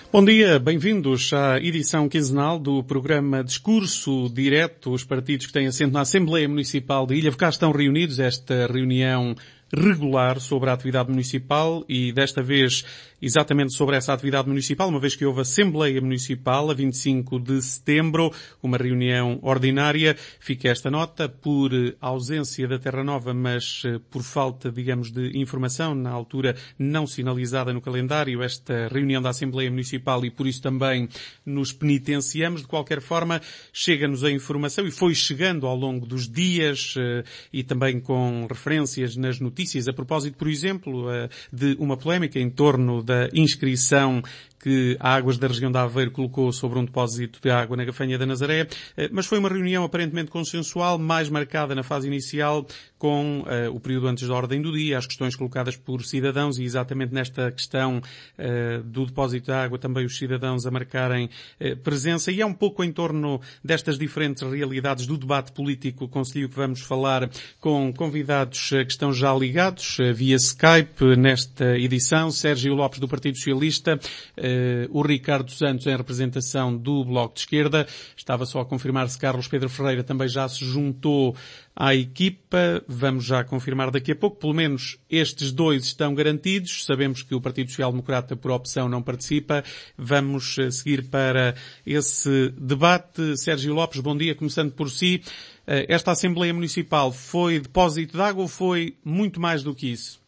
Bom dia, bem-vindos à edição quinzenal do programa Discurso Direto. Os partidos que têm assento na Assembleia Municipal de Ilha, cá estão reunidos, esta reunião regular sobre a atividade municipal e desta vez exatamente sobre essa atividade municipal, uma vez que houve Assembleia Municipal a 25 de setembro, uma reunião ordinária. Fica esta nota por ausência da Terra Nova, mas por falta, digamos, de informação, na altura não sinalizada no calendário, esta reunião da Assembleia Municipal, e por isso também nos penitenciamos. De qualquer forma, chega-nos a informação e foi chegando ao longo dos dias e também com referências nas notícias, a propósito, por exemplo, de uma polémica em torno da inscrição que a Águas da região de Aveiro colocou sobre um depósito de água na Gafanha da Nazaré, mas foi uma reunião aparentemente consensual, mais marcada na fase inicial, com o período antes da ordem do dia, as questões colocadas por cidadãos, e exatamente nesta questão do depósito de água também os cidadãos a marcarem presença, e é um pouco em torno destas diferentes realidades do debate político concelhio que vamos falar com convidados que estão já ligados via Skype nesta edição: Sérgio Lopes do Partido Socialista, o Ricardo Santos em representação do Bloco de Esquerda. Estava só a confirmar se Carlos Pedro Ferreira também já se juntou à equipa. Vamos já confirmar daqui a pouco. Pelo menos estes dois estão garantidos. Sabemos que o Partido Social Democrata, por opção, não participa. Vamos seguir para esse debate. Sérgio Lopes, bom dia. Começando por si. Esta Assembleia Municipal foi depósito de água ou foi muito mais do que isso?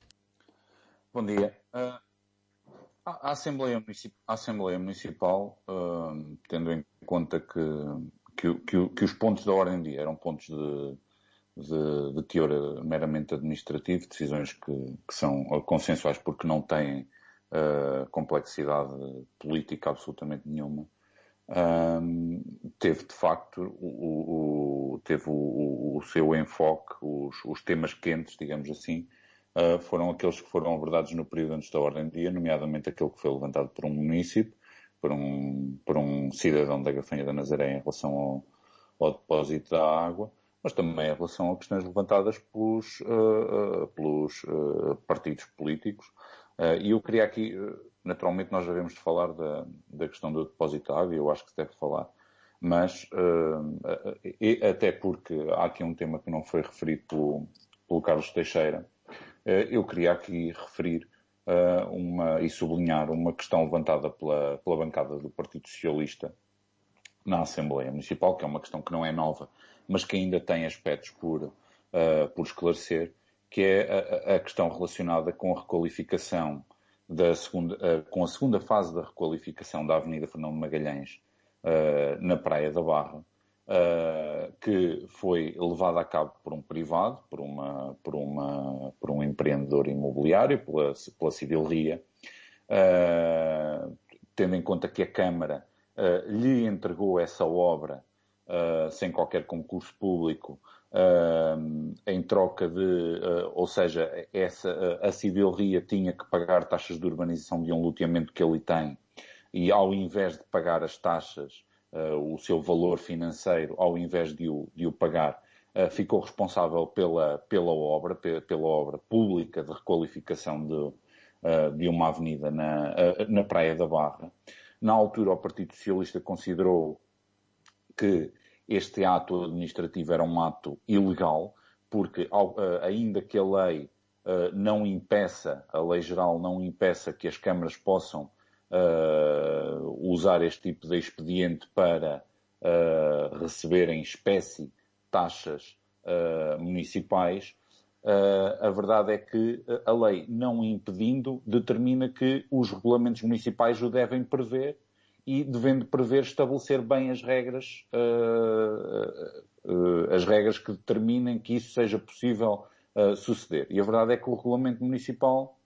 Bom dia. A Assembleia Municipal, tendo em conta que os pontos da ordem do dia eram pontos de teor meramente administrativo, decisões que são consensuais porque não têm complexidade política absolutamente nenhuma, teve de facto teve o seu enfoque, os temas quentes, digamos assim, foram aqueles que foram abordados no período antes da ordem do dia, nomeadamente aquele que foi levantado por um munícipe, por um cidadão da Gafanha da Nazaré em relação ao depósito da água, mas também em relação a questões levantadas pelos partidos políticos. E eu queria aqui, naturalmente nós devemos de falar da questão do depósito da água, e eu acho que se deve falar, mas até porque há aqui um tema que não foi referido pelo Carlos Teixeira. Eu queria aqui referir e sublinhar uma questão levantada pela bancada do Partido Socialista na Assembleia Municipal, que é uma questão que não é nova, mas que ainda tem aspectos por esclarecer, que é a questão relacionada com a requalificação com a segunda fase da requalificação da Avenida Fernão de Magalhães na Praia da Barra, que foi levada a cabo por um privado, por um empreendedor imobiliário, pela Civilria, tendo em conta que a Câmara lhe entregou essa obra sem qualquer concurso público, em troca ou seja, a Civilria tinha que pagar taxas de urbanização de um loteamento que ele tem, e ao invés de pagar as taxas, o seu valor financeiro, ao invés de o pagar, ficou responsável pela obra pública de requalificação de uma avenida na Praia da Barra. Na altura, o Partido Socialista considerou que este ato administrativo era um ato ilegal, porque ainda que a lei não impeça, a lei geral não impeça que as câmaras possam usar este tipo de expediente para receber em espécie taxas municipais, a verdade é que a lei, não impedindo, determina que os regulamentos municipais o devem prever, e, devendo prever, estabelecer bem as regras que determinem que isso seja possível suceder. E a verdade é que o regulamento municipal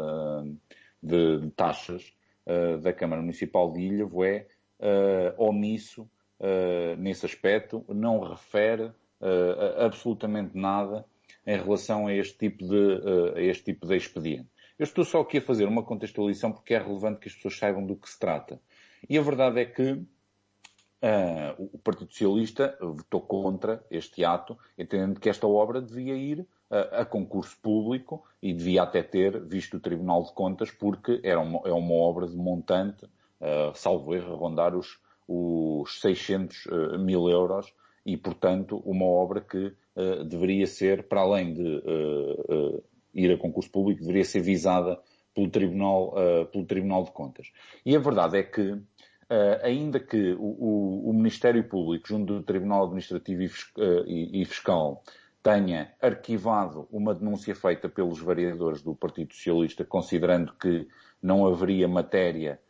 de taxas da Câmara Municipal de Ilhavo é omisso nesse aspecto, não refere absolutamente nada em relação a este tipo de expediente. Eu estou só aqui a fazer uma contextualização porque é relevante que as pessoas saibam do que se trata. E a verdade é que o Partido Socialista votou contra este ato, entendendo que esta obra devia ir a concurso público e devia até ter visto o Tribunal de Contas, porque é uma obra de montante salvo erro, a rondar os 600 mil euros e, portanto, uma obra que deveria ser, para além de ir a concurso público, deveria ser visada pelo Tribunal de Contas. E a verdade é que, ainda que o Ministério Público, junto do Tribunal Administrativo e Fiscal, tenha arquivado uma denúncia feita pelos vereadores do Partido Socialista, considerando que não haveria matéria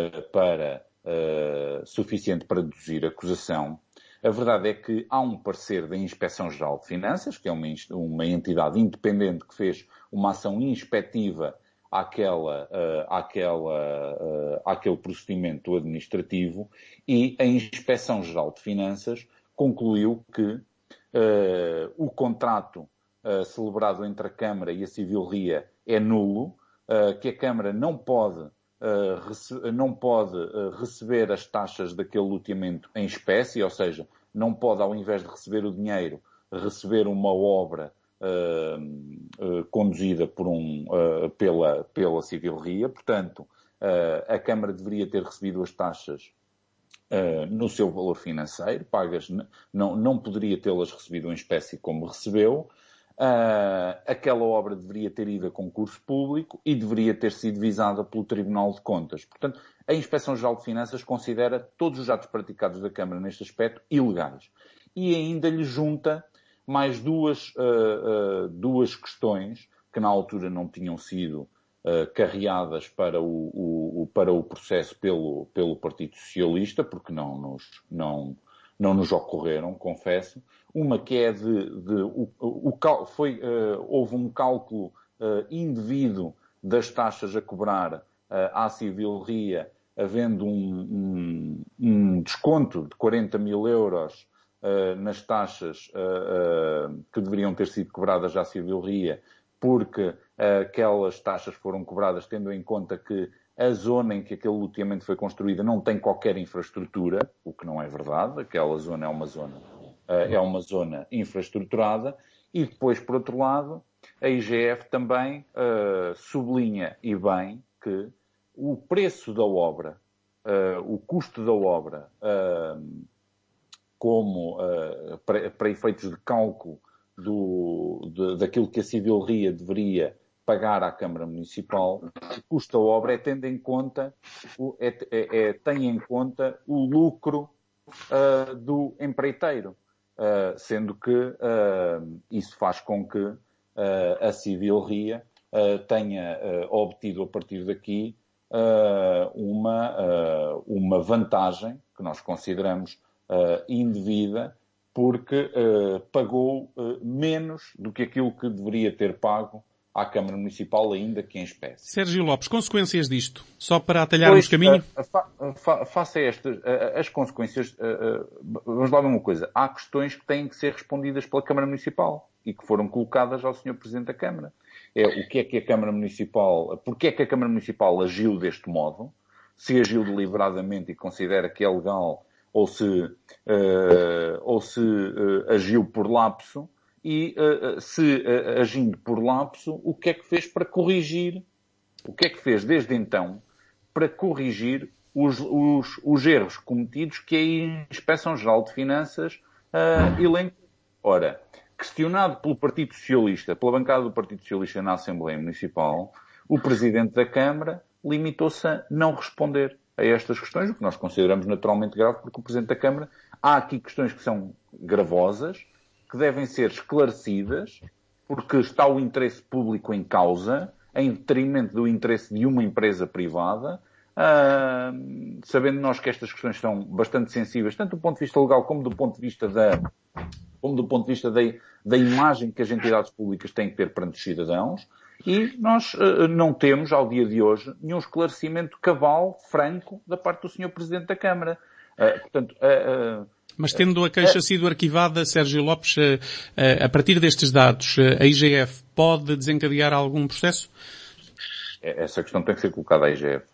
suficiente para deduzir acusação, a verdade é que há um parecer da Inspeção-Geral de Finanças, que é uma entidade independente que fez uma ação inspectiva àquele procedimento administrativo, e a Inspeção-Geral de Finanças concluiu que o contrato celebrado entre a Câmara e a Civil-Ria é nulo, que a Câmara não pode receber as taxas daquele loteamento em espécie, ou seja, não pode, ao invés de receber o dinheiro, receber uma obra conduzida pela Civil-Ria. Portanto, a Câmara deveria ter recebido as taxas no seu valor financeiro, pagas, não poderia tê-las recebido em espécie como recebeu. Aquela obra deveria ter ido a concurso público e deveria ter sido visada pelo Tribunal de Contas. Portanto, a Inspeção-Geral de Finanças considera todos os atos praticados da Câmara neste aspecto ilegais. E ainda lhe junta mais duas questões que na altura não tinham sido carreadas para o processo pelo Partido Socialista, porque não nos ocorreram, confesso. Uma que é houve um cálculo indevido das taxas a cobrar à Civil-Ria, havendo um desconto de 40 mil euros nas taxas que deveriam ter sido cobradas à Civil-Ria, porque aquelas taxas foram cobradas tendo em conta que a zona em que aquele loteamento foi construído não tem qualquer infraestrutura, o que não é verdade. Aquela zona é uma zona infraestruturada. E depois, por outro lado, a IGF também sublinha, e bem, que o preço da obra, o custo da obra, como para efeitos de cálculo daquilo que a Civil-Ria deveria pagar à Câmara Municipal, o custo da obra tem em conta o lucro do empreiteiro, sendo que isso faz com que a Civil-Ria tenha obtido a partir daqui uma vantagem que nós consideramos indevida, porque pagou menos do que aquilo que deveria ter pago à Câmara Municipal, ainda que em espécie. Sérgio Lopes, consequências disto? Só para atalharmos caminho? Face a estas, as consequências, vamos lá ver uma coisa. Há questões que têm que ser respondidas pela Câmara Municipal e que foram colocadas ao Sr. Presidente da Câmara. O que é que a Câmara Municipal, porque é que a Câmara Municipal agiu deste modo? Se agiu deliberadamente e considera que é legal, ou se agiu por lapso, e se agindo por lapso, o que é que fez para corrigir, o que é que fez desde então para corrigir os erros cometidos que a Inspeção-Geral de Finanças elencou. Ora, questionado pelo Partido Socialista, pela bancada do Partido Socialista na Assembleia Municipal, o Presidente da Câmara limitou-se a não responder a estas questões, o que nós consideramos naturalmente grave, porque o Presidente da Câmara, há aqui questões que são gravosas, que devem ser esclarecidas, porque está o interesse público em causa, em detrimento do interesse de uma empresa privada, sabendo nós que estas questões são bastante sensíveis, tanto do ponto de vista legal como do ponto de vista da imagem que as entidades públicas têm que ter perante os cidadãos, e nós não temos, ao dia de hoje, nenhum esclarecimento cabal, franco, da parte do Sr. Presidente da Câmara. Mas tendo a queixa sido arquivada, Sérgio Lopes, a partir destes dados, a IGF pode desencadear algum processo? Essa questão tem que ser colocada à IGF.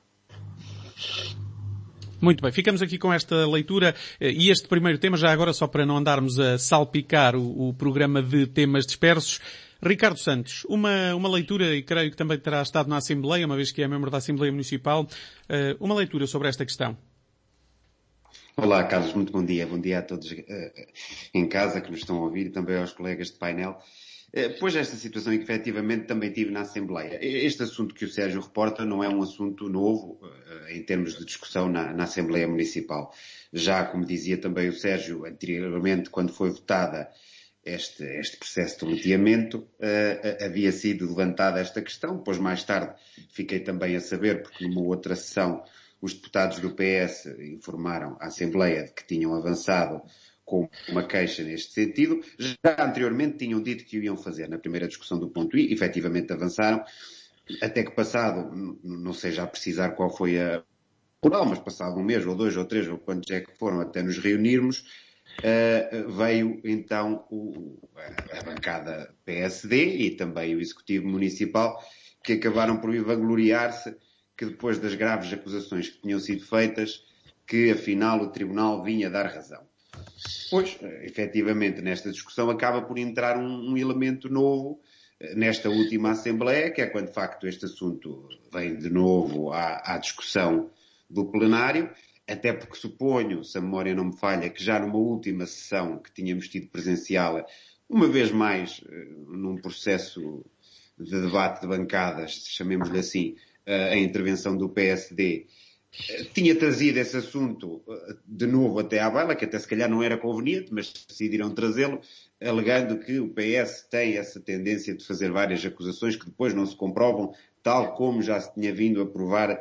Muito bem, ficamos aqui com esta leitura e este primeiro tema, já agora só para não andarmos a salpicar o programa de temas dispersos. Ricardo Santos, uma leitura, e creio que também terá estado na Assembleia, uma vez que é membro da Assembleia Municipal, uma leitura sobre esta questão. Olá, Carlos, muito bom dia. Bom dia a todos em casa que nos estão a ouvir e também aos colegas de painel. Pois esta situação, efetivamente, também tive na Assembleia. Este assunto que o Sérgio reporta não é um assunto novo em termos de discussão na Assembleia Municipal. Já, como dizia também o Sérgio anteriormente, quando foi votada este processo de loteamento, havia sido levantada esta questão. Depois, mais tarde, fiquei também a saber, porque numa outra sessão os deputados do PS informaram à Assembleia de que tinham avançado com uma queixa neste sentido. Já anteriormente tinham dito que o iam fazer na primeira discussão do ponto I, efetivamente avançaram, até que passado, não sei já precisar qual foi a oral, mas passado um mês, ou 2, ou 3, ou quantos é que foram até nos reunirmos, veio então a bancada PSD e também o Executivo Municipal, que acabaram por vangloriar-se que depois das graves acusações que tinham sido feitas, que afinal o Tribunal vinha dar razão. Pois, efetivamente, nesta discussão acaba por entrar um elemento novo nesta última Assembleia, que é quando de facto este assunto vem de novo à discussão do plenário, até porque suponho, se a memória não me falha, que já numa última sessão que tínhamos tido presencial, uma vez mais num processo de debate de bancadas, chamemos-lhe assim, a intervenção do PSD, tinha trazido esse assunto de novo até à baila, que até se calhar não era conveniente, mas decidiram trazê-lo, alegando que o PS tem essa tendência de fazer várias acusações que depois não se comprovam, tal como já se tinha vindo a provar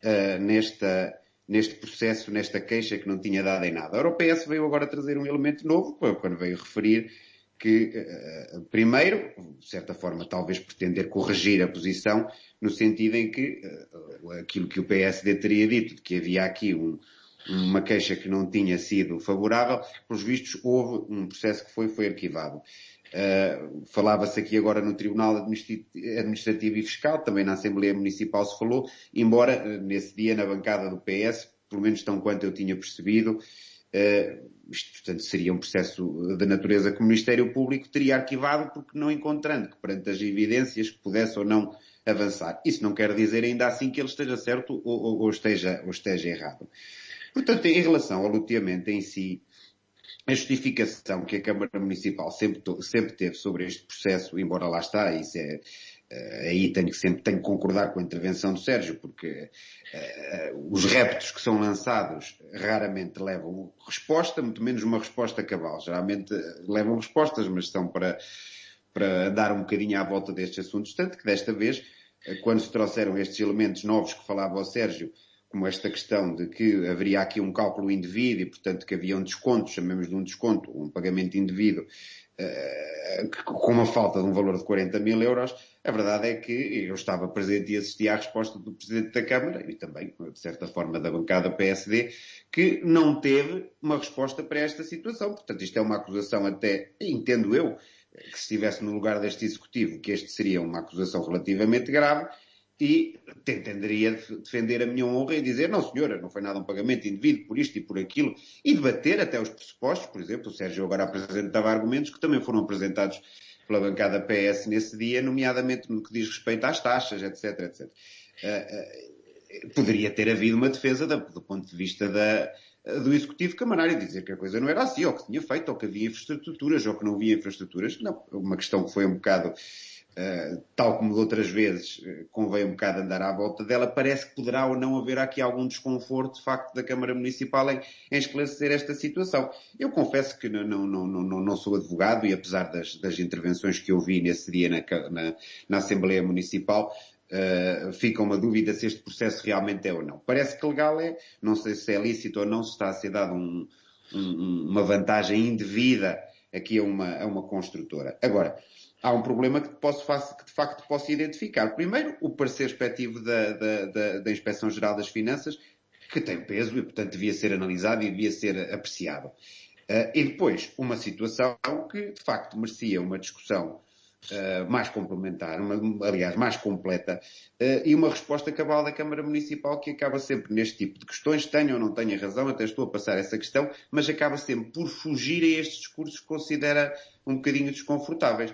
neste processo, nesta queixa que não tinha dado em nada. Ora, o PS veio agora trazer um elemento novo, quando veio referir que, primeiro, de certa forma, talvez pretender corrigir a posição, no sentido em que aquilo que o PSD teria dito, de que havia aqui uma queixa que não tinha sido favorável, pelos vistos houve um processo que foi arquivado. Falava-se aqui agora no Tribunal Administrativo e Fiscal, também na Assembleia Municipal se falou, embora nesse dia na bancada do PS, pelo menos tão quanto eu tinha percebido, isto, portanto, seria um processo de natureza que o Ministério Público teria arquivado porque não encontrando que perante as evidências que pudesse ou não avançar. Isso não quer dizer ainda assim que ele esteja certo ou esteja errado. Portanto, em relação ao loteamento em si, a justificação que a Câmara Municipal sempre teve sobre este processo, embora lá está, isso é, aí tenho que concordar com a intervenção do Sérgio, porque os reptos que são lançados raramente levam resposta, muito menos uma resposta cabal. Geralmente levam respostas, mas são para dar um bocadinho à volta destes assuntos. Tanto que desta vez, quando se trouxeram estes elementos novos que falava o Sérgio, como esta questão de que haveria aqui um cálculo indevido e, portanto, que havia um desconto, chamemos de um desconto, um pagamento indevido, com uma falta de um valor de 40 mil euros, a verdade é que eu estava presente e assisti à resposta do Presidente da Câmara e também, de certa forma, da bancada PSD, que não teve uma resposta para esta situação. Portanto, isto é uma acusação até, entendo eu, que se estivesse no lugar deste Executivo, que este seria uma acusação relativamente grave, e tenderia a defender a minha honra e dizer, não senhora, não foi nada um pagamento indevido por isto e por aquilo, e debater até os pressupostos. Por exemplo, o Sérgio agora apresentava argumentos que também foram apresentados pela bancada PS nesse dia, nomeadamente no que diz respeito às taxas, etc, etc. Poderia ter havido uma defesa do ponto de vista do Executivo Camarário, dizer que a coisa não era assim, ou que tinha feito, ou que havia infraestruturas, ou que não havia infraestruturas. Não, uma questão que foi um bocado... tal como de outras vezes, convém um bocado andar à volta dela, parece que poderá ou não haver aqui algum desconforto, de facto, da Câmara Municipal em esclarecer esta situação. Eu confesso que não sou advogado e apesar das intervenções que eu vi nesse dia na Assembleia Municipal, fica uma dúvida se este processo realmente é ou não. Parece que legal é, não sei se é lícito ou não, se está a ser dado uma vantagem indevida aqui a uma construtora. Agora, há um problema que de facto posso identificar. Primeiro, o parecer respectivo da Inspeção-Geral das Finanças, que tem peso e, portanto, devia ser analisado e devia ser apreciado. E depois, uma situação que, de facto, merecia uma discussão mais complementar, aliás, mais completa, e uma resposta cabal da Câmara Municipal que acaba sempre neste tipo de questões, tenha ou não tenha razão, até estou a passar essa questão, mas acaba sempre por fugir a estes discursos que considera um bocadinho desconfortáveis.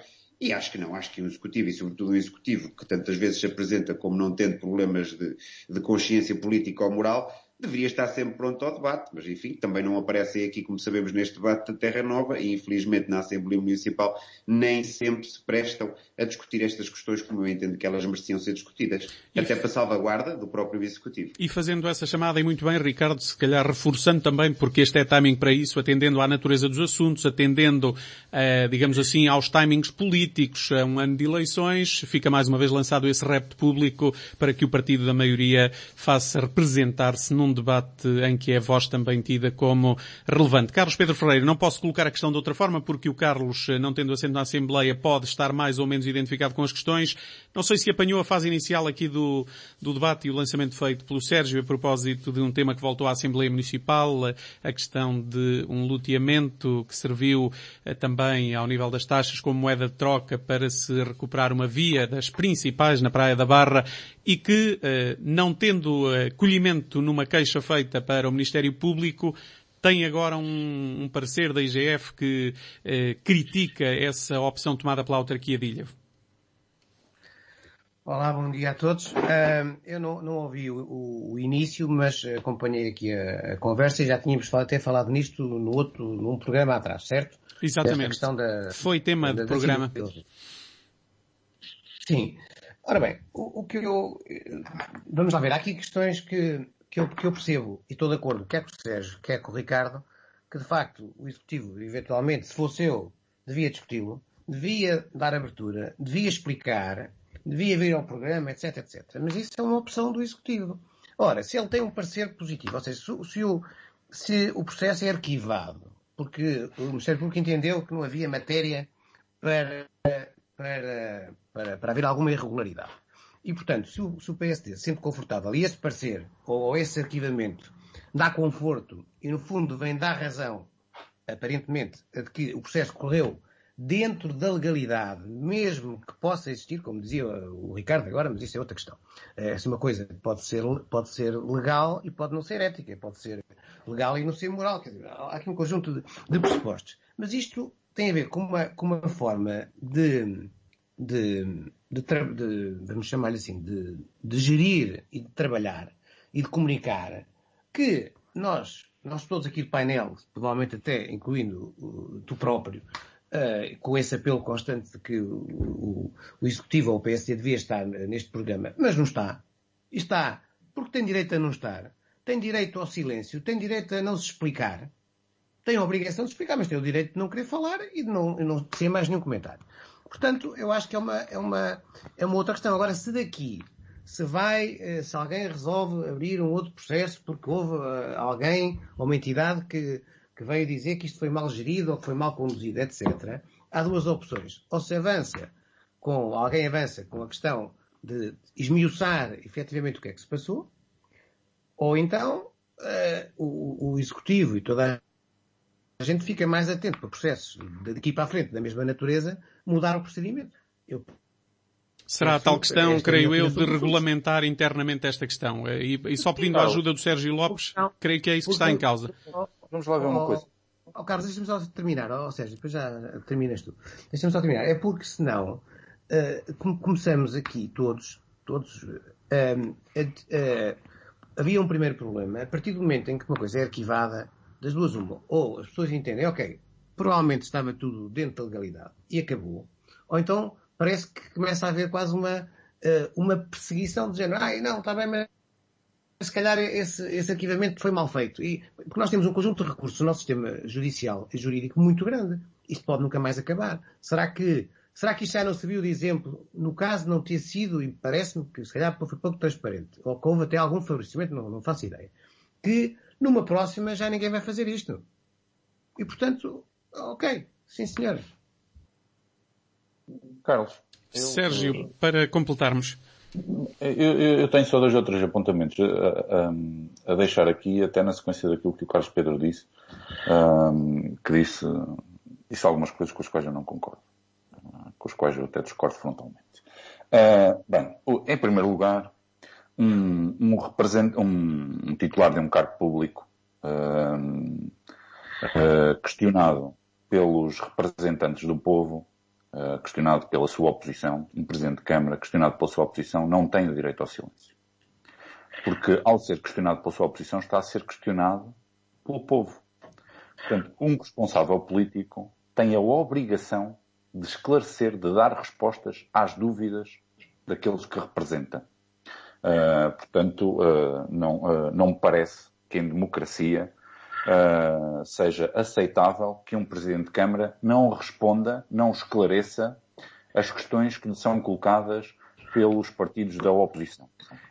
E acho que não, acho que um executivo, e sobretudo um executivo que tantas vezes se apresenta como não tendo problemas de consciência política ou moral, deveria estar sempre pronto ao debate. Mas, enfim, também não aparecem aqui, como sabemos, neste debate da Terra Nova e, infelizmente, na Assembleia Municipal nem sempre se prestam a discutir estas questões como eu entendo que elas mereciam ser discutidas. Até para salvaguarda do próprio Executivo. E fazendo essa chamada, e muito bem, Ricardo, se calhar reforçando também, porque este é timing para isso, atendendo à natureza dos assuntos, atendendo, digamos assim, aos timings políticos, a um ano de eleições, fica mais uma vez lançado esse repto público para que o partido da maioria faça representar-se num debate em que é a voz também tida como relevante. Carlos Pedro Ferreira, não posso colocar a questão de outra forma, porque o Carlos, não tendo assento na Assembleia, pode estar mais ou menos identificado com as questões. Não sei se apanhou a fase inicial aqui do debate e o lançamento feito pelo Sérgio a propósito de um tema que voltou à Assembleia Municipal, a questão de um loteamento que serviu também ao nível das taxas como moeda de troca para se recuperar uma via das principais na Praia da Barra e que, não tendo acolhimento numa queixa feita para o Ministério Público, tem agora um parecer da IGF que critica essa opção tomada pela autarquia de Ilha. Olá, bom dia a todos. Eu não ouvi o início, mas acompanhei aqui a conversa e já tínhamos até falado nisto num programa atrás, certo? Exatamente. Foi tema do programa. Sim. Ora bem, vamos lá ver, há aqui questões que eu percebo e estou de acordo, quer com o Sérgio, quer com o Ricardo, que de facto o Executivo, eventualmente, se fosse eu, devia discuti-lo, devia dar abertura, devia explicar, devia vir ao programa, etc, etc. Mas isso é uma opção do Executivo. Ora, se ele tem um parecer positivo, ou seja, se o processo é arquivado, porque o Ministério Público entendeu que não havia matéria para haver alguma irregularidade. E, portanto, se o PSD se sente confortável e esse parecer, ou esse arquivamento, dá conforto e, no fundo, vem dar razão, aparentemente, de que o processo correu dentro da legalidade, mesmo que possa existir, como dizia o Ricardo agora, mas isso é outra questão. Essa é uma coisa que pode ser legal e pode não ser ética, pode ser legal e não ser moral. Quer dizer, há aqui um conjunto de pressupostos. Mas isto tem a ver com uma forma vamos chamar-lhe assim, de gerir e de trabalhar e de comunicar que nós todos aqui do painel, provavelmente até incluindo tu próprio, com esse apelo constante de que o Executivo ou o PSD devia estar neste programa, mas não está. E está porque tem direito a não estar, tem direito ao silêncio, tem direito a não se explicar, tem a obrigação de explicar, mas tem o direito de não querer falar e de não ter mais nenhum comentário. Portanto, eu acho que é uma outra questão. Agora, se alguém resolve abrir um outro processo porque houve alguém ou uma entidade que veio dizer que isto foi mal gerido ou que foi mal conduzido, etc., há duas opções. Ou alguém avança com a questão de esmiuçar efetivamente o que é que se passou, ou então o Executivo e toda a gente fica mais atento para processos daqui para a frente, da mesma natureza, mudar o procedimento. Será a tal questão, creio eu, de regulamentar internamente esta questão. E só pedindo a ajuda do Sérgio Lopes, creio que é isso que está em causa. Vamos lá ver uma coisa. Carlos, deixa-me só terminar. Sérgio, depois já terminas tu. Deixa-me só terminar. É porque senão começamos aqui todos havia um primeiro problema. A partir do momento em que uma coisa é arquivada, das duas uma, ou as pessoas entendem, ok, provavelmente estava tudo dentro da legalidade e acabou, ou então parece que começa a haver quase uma perseguição de género, não, está bem, mas se calhar esse arquivamento foi mal feito. Porque nós temos um conjunto de recursos no nosso sistema judicial e jurídico muito grande. Isto pode nunca mais acabar. Será que isto já não serviu de exemplo no caso de não ter sido, e parece-me que se calhar foi pouco transparente, ou que houve até algum favorecimento, não faço ideia, que numa próxima já ninguém vai fazer isto. E portanto, ok, sim senhor. Carlos. Sérgio, para completarmos. Eu tenho só 2 ou 3 apontamentos a deixar aqui, até na sequência daquilo que o Carlos Pedro disse, que disse algumas coisas com as quais eu não concordo, com as quais eu até discordo frontalmente. Bem, em primeiro lugar, um titular de um cargo público questionado pelos representantes do povo questionado pela sua oposição, um Presidente de Câmara questionado pela sua oposição, não tem o direito ao silêncio. Porque, ao ser questionado pela sua oposição, está a ser questionado pelo povo. Portanto, um responsável político tem a obrigação de esclarecer, de dar respostas às dúvidas daqueles que representa. Portanto, não me parece que em democracia seja aceitável que um Presidente de Câmara não responda, não esclareça as questões que lhe são colocadas pelos partidos da oposição.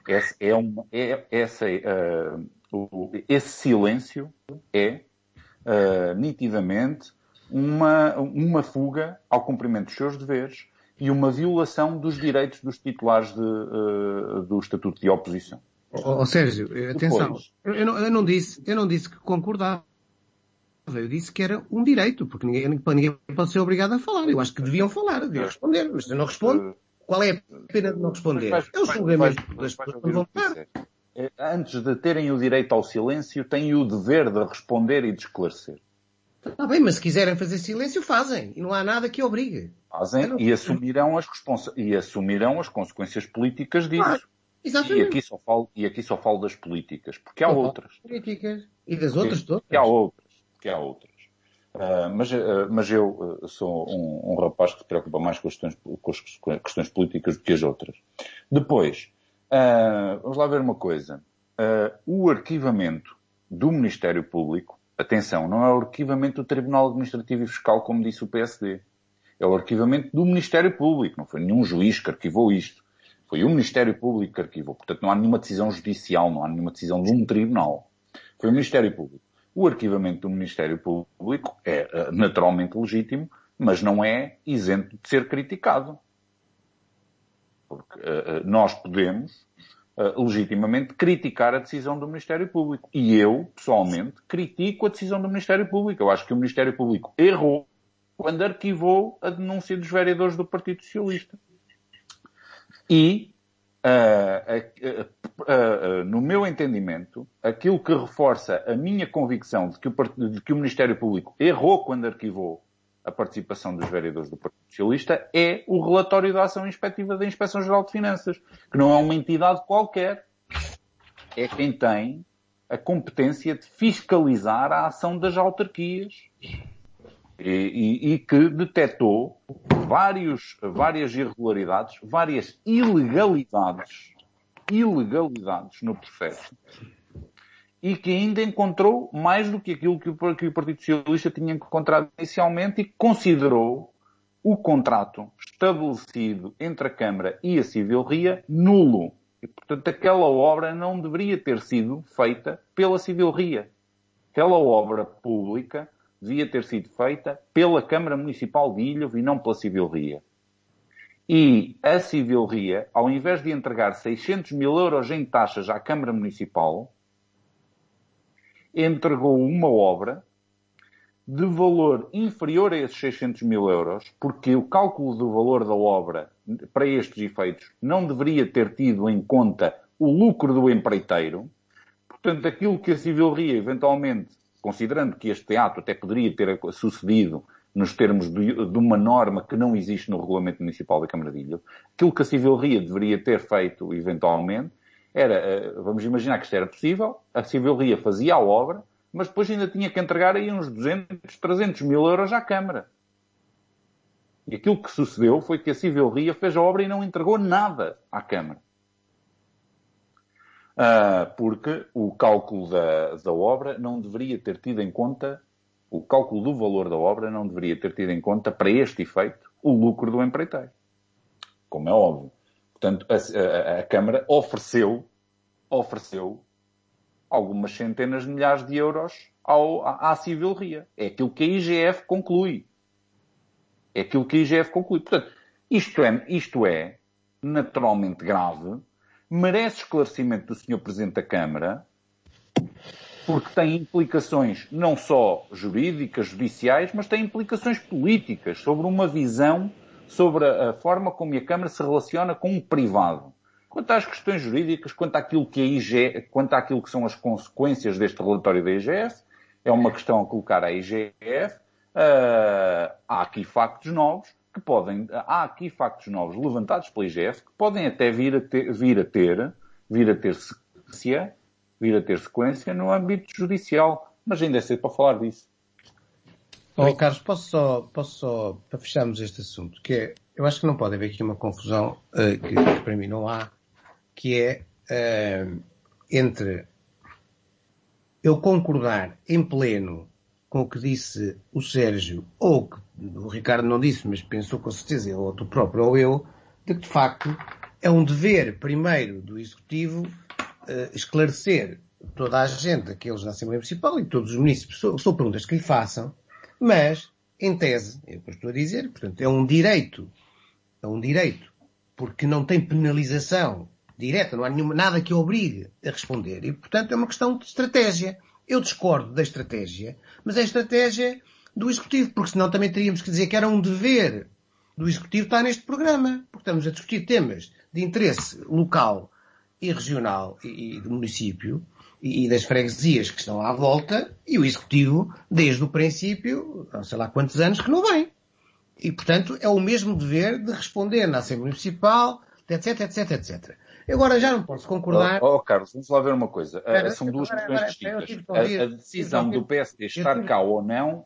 Esse silêncio é nitidamente uma fuga ao cumprimento dos seus deveres e uma violação dos direitos dos titulares do Estatuto de Oposição. Sérgio, atenção. Eu não disse que concordava. Eu disse que era um direito, porque ninguém pode ser obrigado a falar. Eu acho que deviam falar, deviam responder. Mas se eu não respondo, qual é a pena de não responder? É o julgamento das pessoas que vão falar. Antes de terem o direito ao silêncio, têm o dever de responder e de esclarecer. Está bem, mas se quiserem fazer silêncio, fazem. E não há nada que obrigue. Fazem e assumirão as consequências políticas disso. Exatamente. E aqui só falo das políticas, porque há outras. Políticas. E das outras todas. Porque há outras. Mas eu sou um rapaz que se preocupa mais com as questões políticas do que as outras. Depois, vamos lá ver uma coisa. O arquivamento do Ministério Público, atenção, não é o arquivamento do Tribunal Administrativo e Fiscal, como disse o PSD. É o arquivamento do Ministério Público. Não foi nenhum juiz que arquivou isto. Foi o Ministério Público que arquivou. Portanto, não há nenhuma decisão judicial, não há nenhuma decisão de um tribunal. Foi o Ministério Público. O arquivamento do Ministério Público é naturalmente legítimo, mas não é isento de ser criticado. Porque nós podemos legitimamente criticar a decisão do Ministério Público. E eu, pessoalmente, critico a decisão do Ministério Público. Eu acho que o Ministério Público errou quando arquivou a denúncia dos vereadores do Partido Socialista. E, no meu entendimento, aquilo que reforça a minha convicção de que o Ministério Público errou quando arquivou a participação dos vereadores do Partido Socialista é o relatório da ação inspectiva da Inspeção-Geral de Finanças, que não é uma entidade qualquer. É quem tem a competência de fiscalizar a ação das autarquias e que detectou várias irregularidades, várias ilegalidades no processo e que ainda encontrou mais do que aquilo que o Partido Socialista tinha encontrado inicialmente e considerou o contrato estabelecido entre a Câmara e a Civilria nulo. E, portanto, aquela obra não deveria ter sido feita pela Civilria. Aquela obra pública devia ter sido feita pela Câmara Municipal de Ilhavo e não pela Civilria. E a Civilria, ao invés de entregar 600 mil euros em taxas à Câmara Municipal, entregou uma obra de valor inferior a esses 600 mil euros, porque o cálculo do valor da obra, para estes efeitos, não deveria ter tido em conta o lucro do empreiteiro. Portanto, aquilo que a Civilria, eventualmente, considerando que este ato até poderia ter sucedido nos termos de uma norma que não existe no Regulamento Municipal da Câmara de Ilhavo, aquilo que a Civilria deveria ter feito, eventualmente, era, vamos imaginar que isto era possível, a Civilria fazia a obra, mas depois ainda tinha que entregar aí uns 200, 300 mil euros à Câmara. E aquilo que sucedeu foi que a Civilria fez a obra e não entregou nada à Câmara. Porque o cálculo da obra não deveria ter tido em conta, o cálculo do valor da obra não deveria ter tido em conta, para este efeito, o lucro do empreiteiro. Como é óbvio. Portanto, a Câmara ofereceu algumas centenas de milhares de euros à Civilria. É aquilo que a IGF conclui. Portanto, isto é naturalmente grave, merece esclarecimento do Sr. Presidente da Câmara, porque tem implicações não só jurídicas, judiciais, mas tem implicações políticas sobre uma visão sobre a forma como a Câmara se relaciona com o privado. Quanto às questões jurídicas, quanto àquilo que são as consequências deste relatório da IGF, é uma questão a colocar à IGF. Há aqui factos novos que podem... Há aqui factos novos levantados pela IGF que podem até vir a ter sequência no âmbito judicial. Mas ainda é cedo para falar disso. Carlos, posso só, para fecharmos este assunto, que é, eu acho que não pode haver aqui uma confusão, que para mim não há, que é entre eu concordar em pleno com o que disse o Sérgio, ou que o Ricardo não disse, mas pensou com certeza, ou tu próprio ou eu, de que de facto é um dever primeiro do Executivo esclarecer toda a gente, aqueles da Assembleia Municipal e todos os municípios, são perguntas que lhe façam, mas, em tese, é o que eu estou a dizer, portanto, é um direito, porque não tem penalização direta, não há nada que obrigue a responder, e, portanto, é uma questão de estratégia. Eu discordo da estratégia, mas é a estratégia do Executivo, porque senão também teríamos que dizer que era um dever do Executivo estar neste programa, porque estamos a discutir temas de interesse local e regional e do município, e das freguesias que estão à volta, e o Executivo, desde o princípio, não sei lá quantos anos, que não vem. E, portanto, é o mesmo dever de responder na Assembleia Municipal, etc, etc, etc. Agora, já não posso concordar... Carlos, vamos lá ver uma coisa. São duas questões distintas. A decisão do PSD estar cá ou não,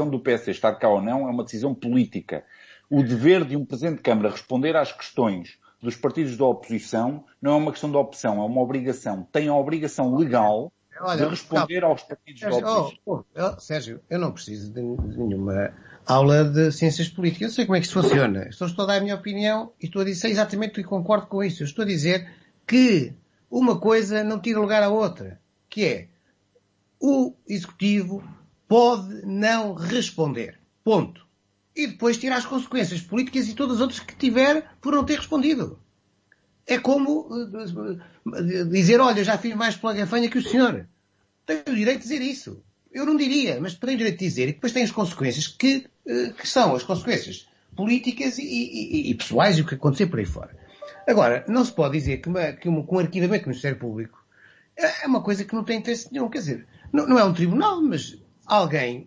é uma decisão política. O dever de um Presidente de Câmara responder às questões dos partidos da oposição não é uma questão de opção, é uma obrigação. Tem a obrigação legal de responder aos partidos da oposição. Sérgio, eu não preciso de nenhuma aula de ciências políticas. Eu sei como é que isso funciona. Estou a dar a minha opinião e estou a dizer exatamente e concordo com isso. Eu estou a dizer que uma coisa não tira lugar à outra, que é o Executivo pode não responder. Ponto. E depois tirar as consequências políticas e todas as outras que tiver por não ter respondido. É como dizer, olha, já fiz mais pela gafanha que o senhor. Tenho o direito de dizer isso. Eu não diria, mas tenho o direito de dizer. E depois tem as consequências que são as consequências políticas e pessoais e o que acontecer por aí fora. Agora, não se pode dizer que um arquivamento do Ministério Público é uma coisa que não tem interesse nenhum. Quer dizer, não é um tribunal, mas há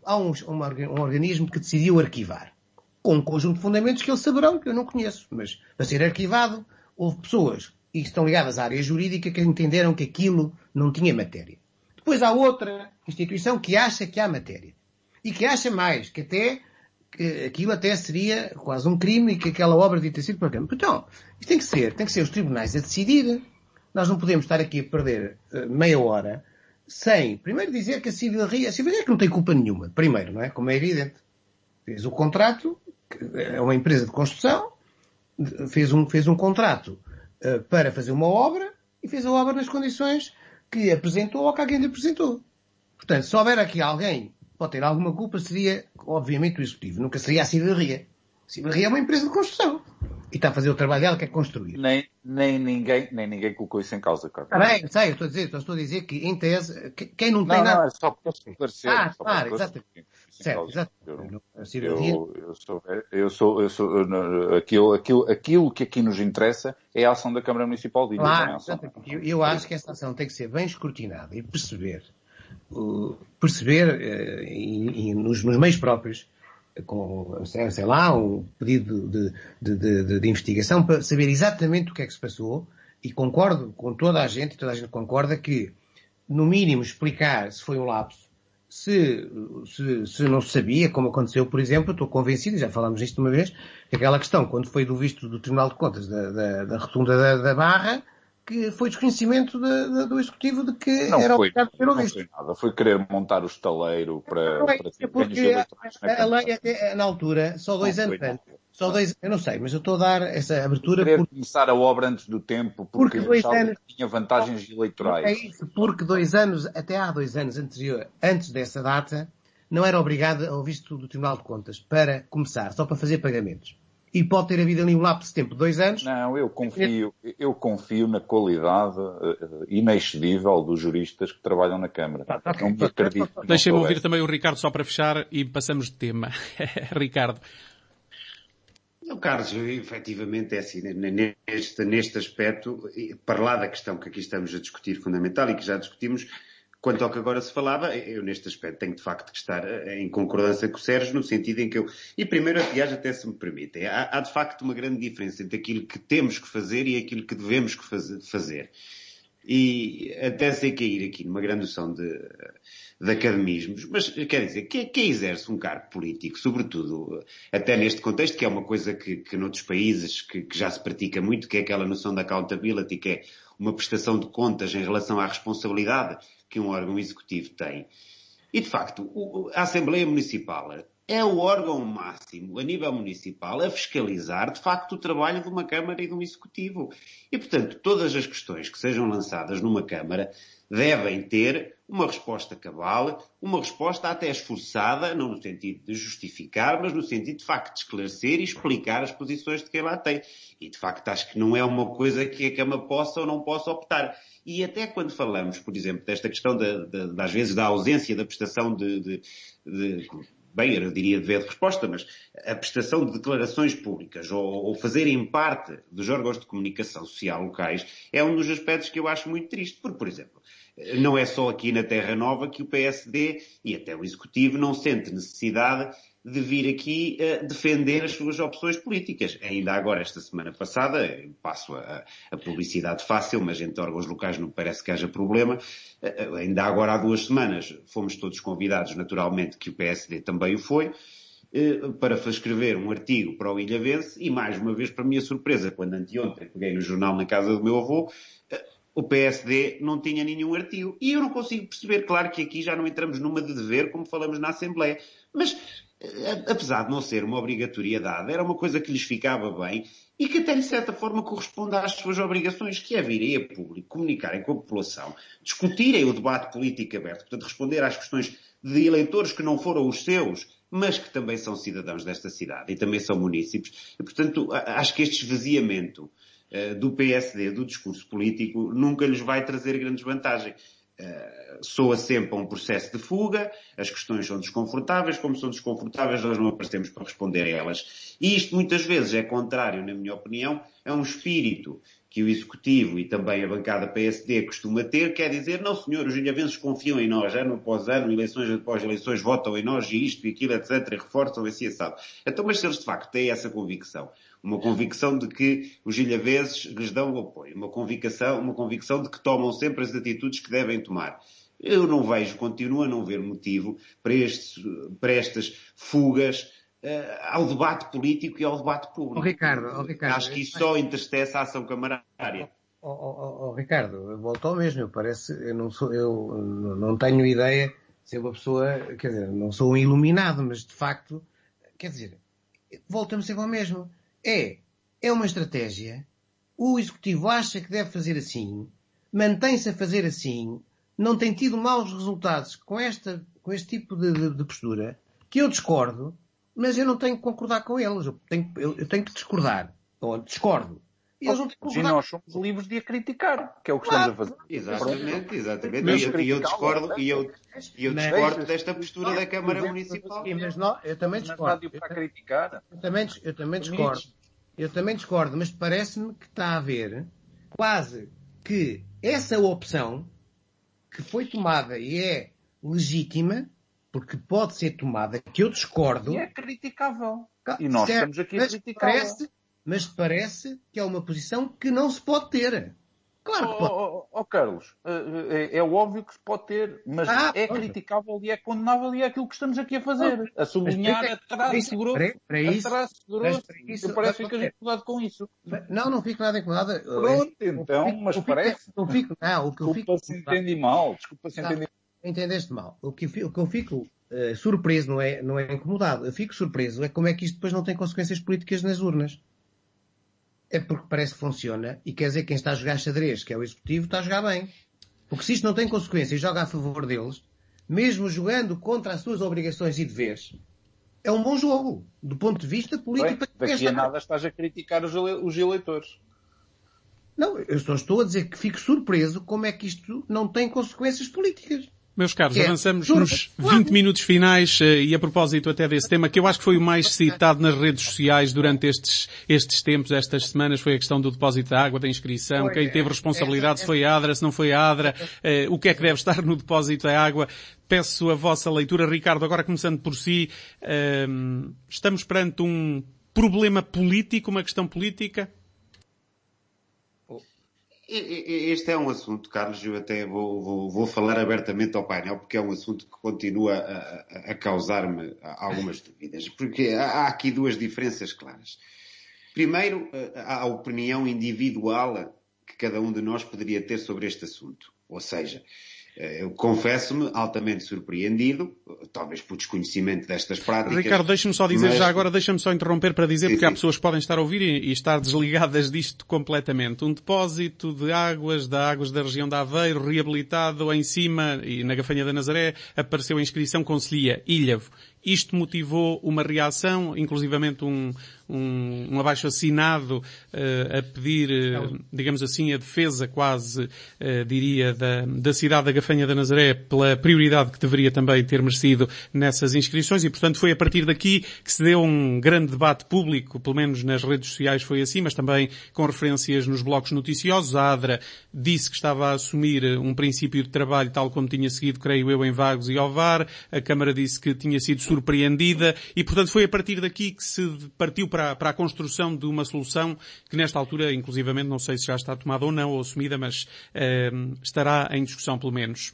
um organismo que decidiu arquivar. Com um conjunto de fundamentos que eles saberão, que eu não conheço. Mas, para ser arquivado, houve pessoas que estão ligadas à área jurídica que entenderam que aquilo não tinha matéria. Depois há outra instituição que acha que há matéria. E que acha mais, que aquilo até seria quase um crime e que aquela obra devia ter sido para câmara. Então, isto tem que ser os tribunais a decidir. Nós não podemos estar aqui a perder meia hora sem, primeiro, dizer que a Civilria é que não tem culpa nenhuma. Primeiro, não é? Como é evidente. Fez o contrato, é uma empresa de construção, fez um contrato para fazer uma obra e fez a obra nas condições que apresentou ou que alguém lhe apresentou. Portanto, se houver aqui alguém que pode ter alguma culpa, seria, obviamente, o Executivo. Nunca seria a Civilria. A Civilria é uma empresa de construção. E está a fazer o trabalho dela que é construir. Nem ninguém colocou isso em causa, Carlos. Bem, sei, estou a dizer que, em tese, quem não tem nada... Não, é só para esclarecer. Claro, exatamente. Certo, exatamente. Aquilo que aqui nos interessa é a ação da Câmara Municipal de Ilha. Claro, exatamente. Eu acho que essa ação tem que ser bem escrutinada e perceber nos meios próprios, com, sei lá, um pedido de investigação para saber exatamente o que é que se passou, e concordo com toda a gente concorda que, no mínimo, explicar se foi um lapso, se não se sabia, como aconteceu, por exemplo, estou convencido, já falámos disto uma vez, que aquela questão, quando foi do visto do Tribunal de Contas da rotunda da Barra, que foi desconhecimento do Executivo de que era obrigado a ter o visto. Não foi nada, foi querer montar o estaleiro para porque a lei até, na altura, só 2 anos antes. Eu não sei, mas eu estou a dar essa abertura... Querer começar a obra antes do tempo, porque 2 anos tinha vantagens eleitorais. É isso, porque 2 anos, até há 2 anos antes dessa data, não era obrigado ao visto do Tribunal de Contas para começar, só para fazer pagamentos. E pode ter havido ali um lapso de tempo de 2 anos. Não, eu confio na qualidade inexcedível dos juristas que trabalham na Câmara. Não me acredito. Deixem-me ouvir também o Ricardo só para fechar e passamos de tema. Ricardo. Não, Carlos, efetivamente é assim, neste aspecto, para lá da questão que aqui estamos a discutir fundamental e que já discutimos, Quanto ao que agora se falava, eu neste aspecto tenho de facto que estar em concordância com o Sérgio, no sentido em que eu... E primeiro, aliás, até se me permitem, há de facto uma grande diferença entre aquilo que temos que fazer e aquilo que devemos que fazer. E até sei cair aqui numa grande noção de academismos, mas quer dizer, quem exerce um cargo político, sobretudo, até neste contexto, que é uma coisa que noutros países que já se pratica muito, que é aquela noção da accountability, que é uma prestação de contas em relação à responsabilidade que um órgão executivo tem. E, de facto, a Assembleia Municipal é o órgão máximo, a nível municipal, a fiscalizar, de facto, o trabalho de uma Câmara e de um Executivo. E, portanto, todas as questões que sejam lançadas numa Câmara devem ter uma resposta cabal, uma resposta até esforçada, não no sentido de justificar, mas no sentido, de facto, de esclarecer e explicar as posições de quem lá tem. E, de facto, acho que não é uma coisa que a Câmara possa ou não possa optar. E até quando falamos, por exemplo, desta questão, às vezes, da ausência da prestação bem, eu diria dever de resposta, mas a prestação de declarações públicas ou fazerem parte dos órgãos de comunicação social locais é um dos aspectos que eu acho muito triste. Porque, por exemplo, não é só aqui na Terra Nova que o PSD e até o Executivo não sente necessidade de vir aqui defender as suas opções políticas. Ainda agora, esta semana passada, passo a publicidade fácil, mas entre órgãos locais não parece que haja problema. Ainda agora há 2 semanas fomos todos convidados, naturalmente, que o PSD também o foi, para escrever um artigo para o Ilhavense e, mais uma vez, para a minha surpresa, quando anteontem peguei no jornal na casa do meu avô, o PSD não tinha nenhum artigo. E eu não consigo perceber, claro que aqui já não entramos numa de dever, como falamos na Assembleia, mas apesar de não ser uma obrigatoriedade, era uma coisa que lhes ficava bem e que até de certa forma corresponde às suas obrigações, que é virem a público, comunicarem com a população, discutirem o debate político aberto, portanto responder às questões de eleitores que não foram os seus, mas que também são cidadãos desta cidade e também são munícipes. E, portanto, acho que este esvaziamento do PSD, do discurso político, nunca lhes vai trazer grandes vantagens. Soa sempre a um processo de fuga, as questões são desconfortáveis, como são desconfortáveis nós não aparecemos para responder a elas. E isto muitas vezes é contrário, na minha opinião, a um espírito que o Executivo e também a bancada PSD costuma ter, quer dizer, não senhor, os ilhavenses confiam em nós, ano após ano, eleições após eleições, votam em nós e isto e aquilo, etc, e reforçam esse assado. Então, mas se eles de facto têm essa convicção, uma convicção de que os ilhavenses lhes dão o apoio, uma convicção de que tomam sempre as atitudes que devem tomar. Eu não vejo, continuo a não ver motivo para estas fugas ao debate político e ao debate público. Ricardo, acho que isso só entristece a ação camarária. Ricardo, volto ao mesmo. Eu não tenho ideia de ser uma pessoa, quer dizer, não sou um iluminado, mas de facto, quer dizer, voltamos sempre ao mesmo. É uma estratégia. O Executivo acha que deve fazer assim, mantém-se a fazer assim, não tem tido maus resultados com este tipo de postura, que eu discordo, mas eu não tenho que concordar com eles. Eu tenho que discordar. Ou discordo. E eles não têm que concordar. E nós somos livres de a criticar, que é o que estamos a fazer. Exatamente. E eu discordo desta postura da Câmara Municipal. Mas eu também discordo. Eu também discordo, mas parece-me que está a haver quase que essa opção que foi tomada e é legítima, porque pode ser tomada, que eu discordo. E é criticável. E nós estamos aqui a criticar. Mas parece que é uma posição que não se pode ter. Claro que pode. Carlos, é óbvio que se pode ter, mas é criticável e é condenável e é aquilo que estamos aqui a fazer. A sublinhar atraso grosso. Eu parece que ficas incomodado com isso. Não fico nada incomodado. Pronto, então, mas parece. Não fico, não. Desculpa se entendi mal. Entendeste mal. O que eu fico surpreso não é incomodado. Eu fico surpreso é como é que isto depois não tem consequências políticas nas urnas. É porque parece que funciona e quer dizer que quem está a jogar xadrez, que é o Executivo, está a jogar bem. Porque se isto não tem consequências e joga a favor deles, mesmo jogando contra as suas obrigações e deveres, é um bom jogo, do ponto de vista político. Daqui a nada estás a criticar os eleitores. Não, eu só estou a dizer que fico surpreso como é que isto não tem consequências políticas. Meus caros, avançamos nos 20 minutos finais e a propósito até desse tema, que eu acho que foi o mais citado nas redes sociais durante estes tempos, estas semanas, foi a questão do depósito da água, da inscrição, quem teve responsabilidade, se foi a ADRA, se não foi a ADRA, o que é que deve estar no depósito da água. Peço a vossa leitura. Ricardo, agora começando por si, estamos perante um problema político, uma questão política? Este é um assunto, Carlos, eu até vou falar abertamente ao painel, porque é um assunto que continua a causar-me algumas dúvidas, porque há aqui duas diferenças claras. Primeiro, a opinião individual que cada um de nós poderia ter sobre este assunto. Ou seja, eu confesso-me altamente surpreendido, talvez por desconhecimento destas práticas. Ricardo, deixa-me só dizer já agora, deixa-me só interromper para dizer, porque há pessoas que podem estar a ouvir e estar desligadas disto completamente. Um depósito de águas da região de Aveiro, reabilitado em cima, e na Gafanha da Nazaré, apareceu a inscrição Conselhia, Ilhavo. Isto motivou uma reação, inclusivamente um abaixo-assinado a pedir, digamos assim, a defesa quase, diria, da cidade da Gafanha da Nazaré pela prioridade que deveria também ter merecido nessas inscrições e, portanto, foi a partir daqui que se deu um grande debate público, pelo menos nas redes sociais foi assim, mas também com referências nos blocos noticiosos. A ADRA disse que estava a assumir um princípio de trabalho tal como tinha seguido, creio eu, em Vagos e Ovar. A Câmara disse que tinha sido surpreendida e, portanto, foi a partir daqui que se partiu para a construção de uma solução que nesta altura, inclusivamente, não sei se já está tomada ou não, ou assumida, mas estará em discussão pelo menos.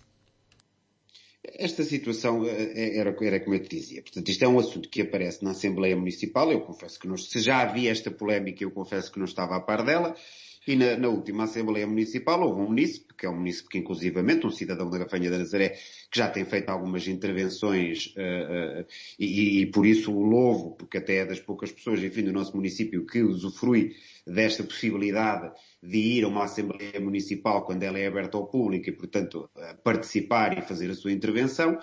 Esta situação era como eu te dizia. Portanto, isto é um assunto que aparece na Assembleia Municipal. Eu confesso que se já havia esta polémica, eu confesso que não estava a par dela. E na última Assembleia Municipal houve um munícipe, que é um munícipe que inclusivamente, um cidadão da Gafanha da Nazaré, que já tem feito algumas intervenções e por isso o louvo, porque até é das poucas pessoas, enfim, do nosso município que usufrui desta possibilidade de ir a uma Assembleia Municipal quando ela é aberta ao público e, portanto, participar e fazer a sua intervenção.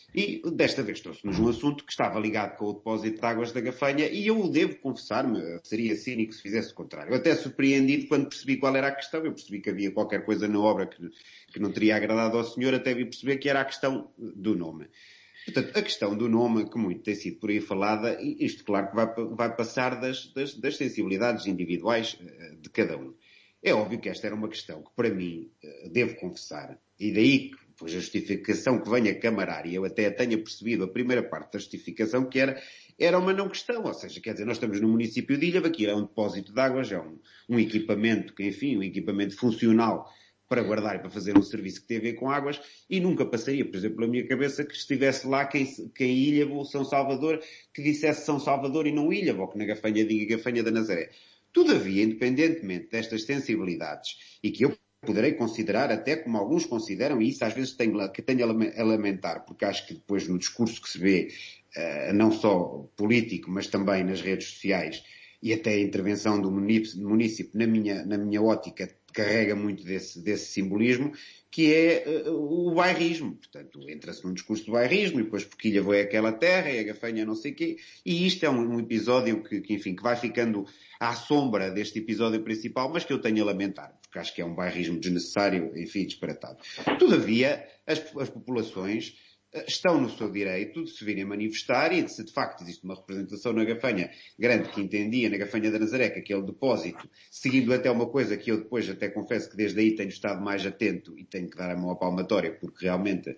E desta vez trouxe-nos um assunto que estava ligado com o depósito de águas da Gafanha e eu devo confessar-me, seria cínico se fizesse o contrário. Eu até surpreendido quando percebi qual era a questão. Eu percebi que havia qualquer coisa na obra que não teria agradado ao senhor, até vi perceber que era a questão do nome. Portanto, a questão do nome, que muito tem sido por aí falada, isto claro que vai passar das sensibilidades individuais de cada um. É óbvio que esta era uma questão que, para mim, devo confessar, e daí que pois a justificação que venha camarária, eu até tenha percebido a primeira parte da justificação, que era uma não questão. Ou seja, quer dizer, nós estamos no município de Ilhavo, aqui é um depósito de águas, é um equipamento, que enfim, um equipamento funcional para guardar e para fazer um serviço que tem a ver com águas, e nunca passaria, por exemplo, na minha cabeça que estivesse lá quem Ilhavo, São Salvador, que dissesse São Salvador e não Ilhavo, ou que na Gafanha diga Gafanha da Nazaré. Todavia, independentemente destas sensibilidades, e que eu poderei considerar até como alguns consideram, e isso às vezes tenho a lamentar, porque acho que depois no discurso que se vê, não só político, mas também nas redes sociais, e até a intervenção do munícipe, na minha ótica, carrega muito desse simbolismo, que é o bairrismo. Portanto, entra-se num discurso do bairrismo, e depois porque Ilhavo é aquela terra, e a Gafanha não sei o quê, e isto é um episódio que vai ficando à sombra deste episódio principal, mas que eu tenho a lamentar, porque acho que é um bairrismo desnecessário, enfim, disparatado. Todavia, as populações estão no seu direito de se virem manifestar e de se de facto existe uma representação na Gafanha grande que entendia na Gafanha da Nazaré que aquele depósito, seguindo até uma coisa que eu depois até confesso que desde aí tenho estado mais atento e tenho que dar a mão à palmatória, porque realmente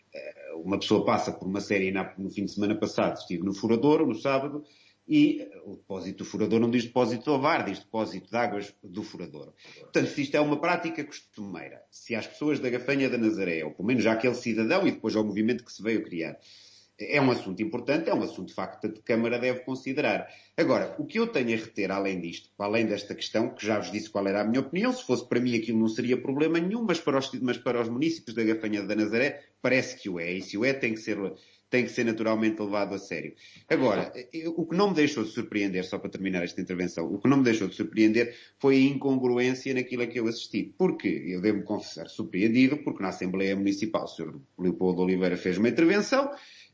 uma pessoa passa por uma série, no fim de semana passado estive no Furadouro, no sábado, e o depósito do Furadouro não diz depósito do Ovar, diz depósito de águas do Furadouro. Portanto, se isto é uma prática costumeira, se às pessoas da Gafanha da Nazaré, ou pelo menos já aquele cidadão e depois ao movimento que se veio criar, é um assunto importante, é um assunto de facto que a Câmara deve considerar. Agora, o que eu tenho a reter além disto, além desta questão, que já vos disse qual era a minha opinião, se fosse para mim aquilo não seria problema nenhum, mas para os municípios da Gafanha da Nazaré parece que o é, e se o é tem que ser naturalmente levado a sério. Agora, o que não me deixou de surpreender, só para terminar esta intervenção, o que não me deixou de surpreender foi a incongruência naquilo a que eu assisti. Porque, eu devo-me confessar, surpreendido, porque na Assembleia Municipal o Sr. Leopoldo Oliveira fez uma intervenção,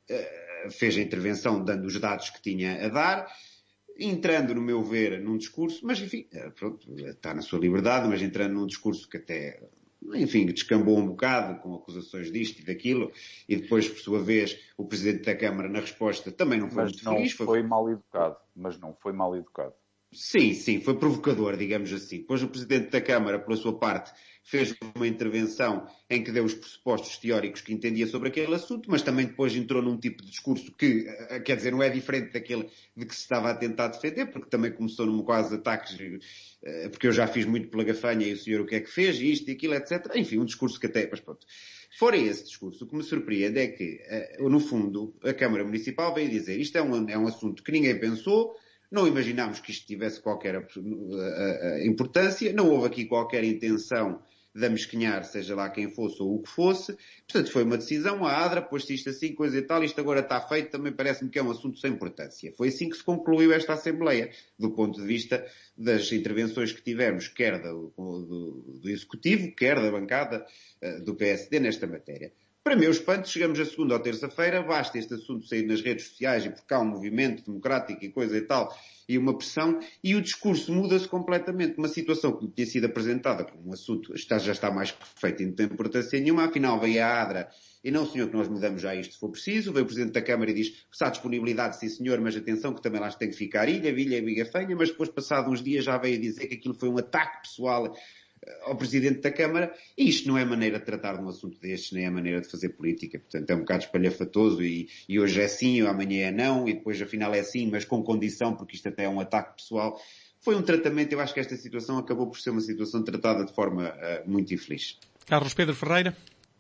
fez a intervenção dando os dados que tinha a dar, entrando, no meu ver, num discurso, mas enfim, pronto, está na sua liberdade, mas entrando num discurso que até enfim, descambou um bocado com acusações disto e daquilo, e depois, por sua vez, o Presidente da Câmara, na resposta, também não foi muito feliz. Foi mal educado, mas não foi mal educado. Sim, foi provocador, digamos assim. Depois o Presidente da Câmara, pela sua parte, fez uma intervenção em que deu os pressupostos teóricos que entendia sobre aquele assunto, mas também depois entrou num tipo de discurso que, quer dizer, não é diferente daquele de que se estava a tentar defender, porque também começou num quase ataques, porque eu já fiz muito pela gafanha e o senhor o que é que fez, e isto e aquilo, etc. Enfim, um discurso que até, mas pronto. Fora esse discurso, o que me surpreende é que, no fundo, a Câmara Municipal veio dizer isto é um assunto que ninguém pensou, não imaginámos que isto tivesse qualquer importância, não houve aqui qualquer intenção de amesquinhar, seja lá quem fosse ou o que fosse. Portanto, foi uma decisão, a ADRA pôs-se isto assim, coisa e tal, isto agora está feito, também parece-me que é um assunto sem importância. Foi assim que se concluiu esta Assembleia, do ponto de vista das intervenções que tivemos, quer do Executivo, quer da bancada do PSD nesta matéria. Para meu espanto, chegamos a segunda ou terça-feira, basta este assunto sair nas redes sociais e porque há um movimento democrático e coisa e tal, e uma pressão, e o discurso muda-se completamente. Uma situação que tinha sido apresentada como um assunto já está mais perfeito e não tem importância nenhuma, afinal veio a ADRA e não, senhor, que nós mudamos já isto se for preciso. Veio o Presidente da Câmara e diz que está à disponibilidade, sim senhor, mas atenção que também lá tem que ficar ilha e gafanha, mas depois, passado uns dias, já veio a dizer que aquilo foi um ataque pessoal ao Presidente da Câmara, e isto não é maneira de tratar de um assunto destes, nem é maneira de fazer política. Portanto, é um bocado espalhafatoso e hoje é sim, amanhã é não, e depois afinal é sim, mas com condição, porque isto até é um ataque pessoal. Foi um tratamento, eu acho que esta situação acabou por ser uma situação tratada de forma muito infeliz. Carlos Pedro Ferreira.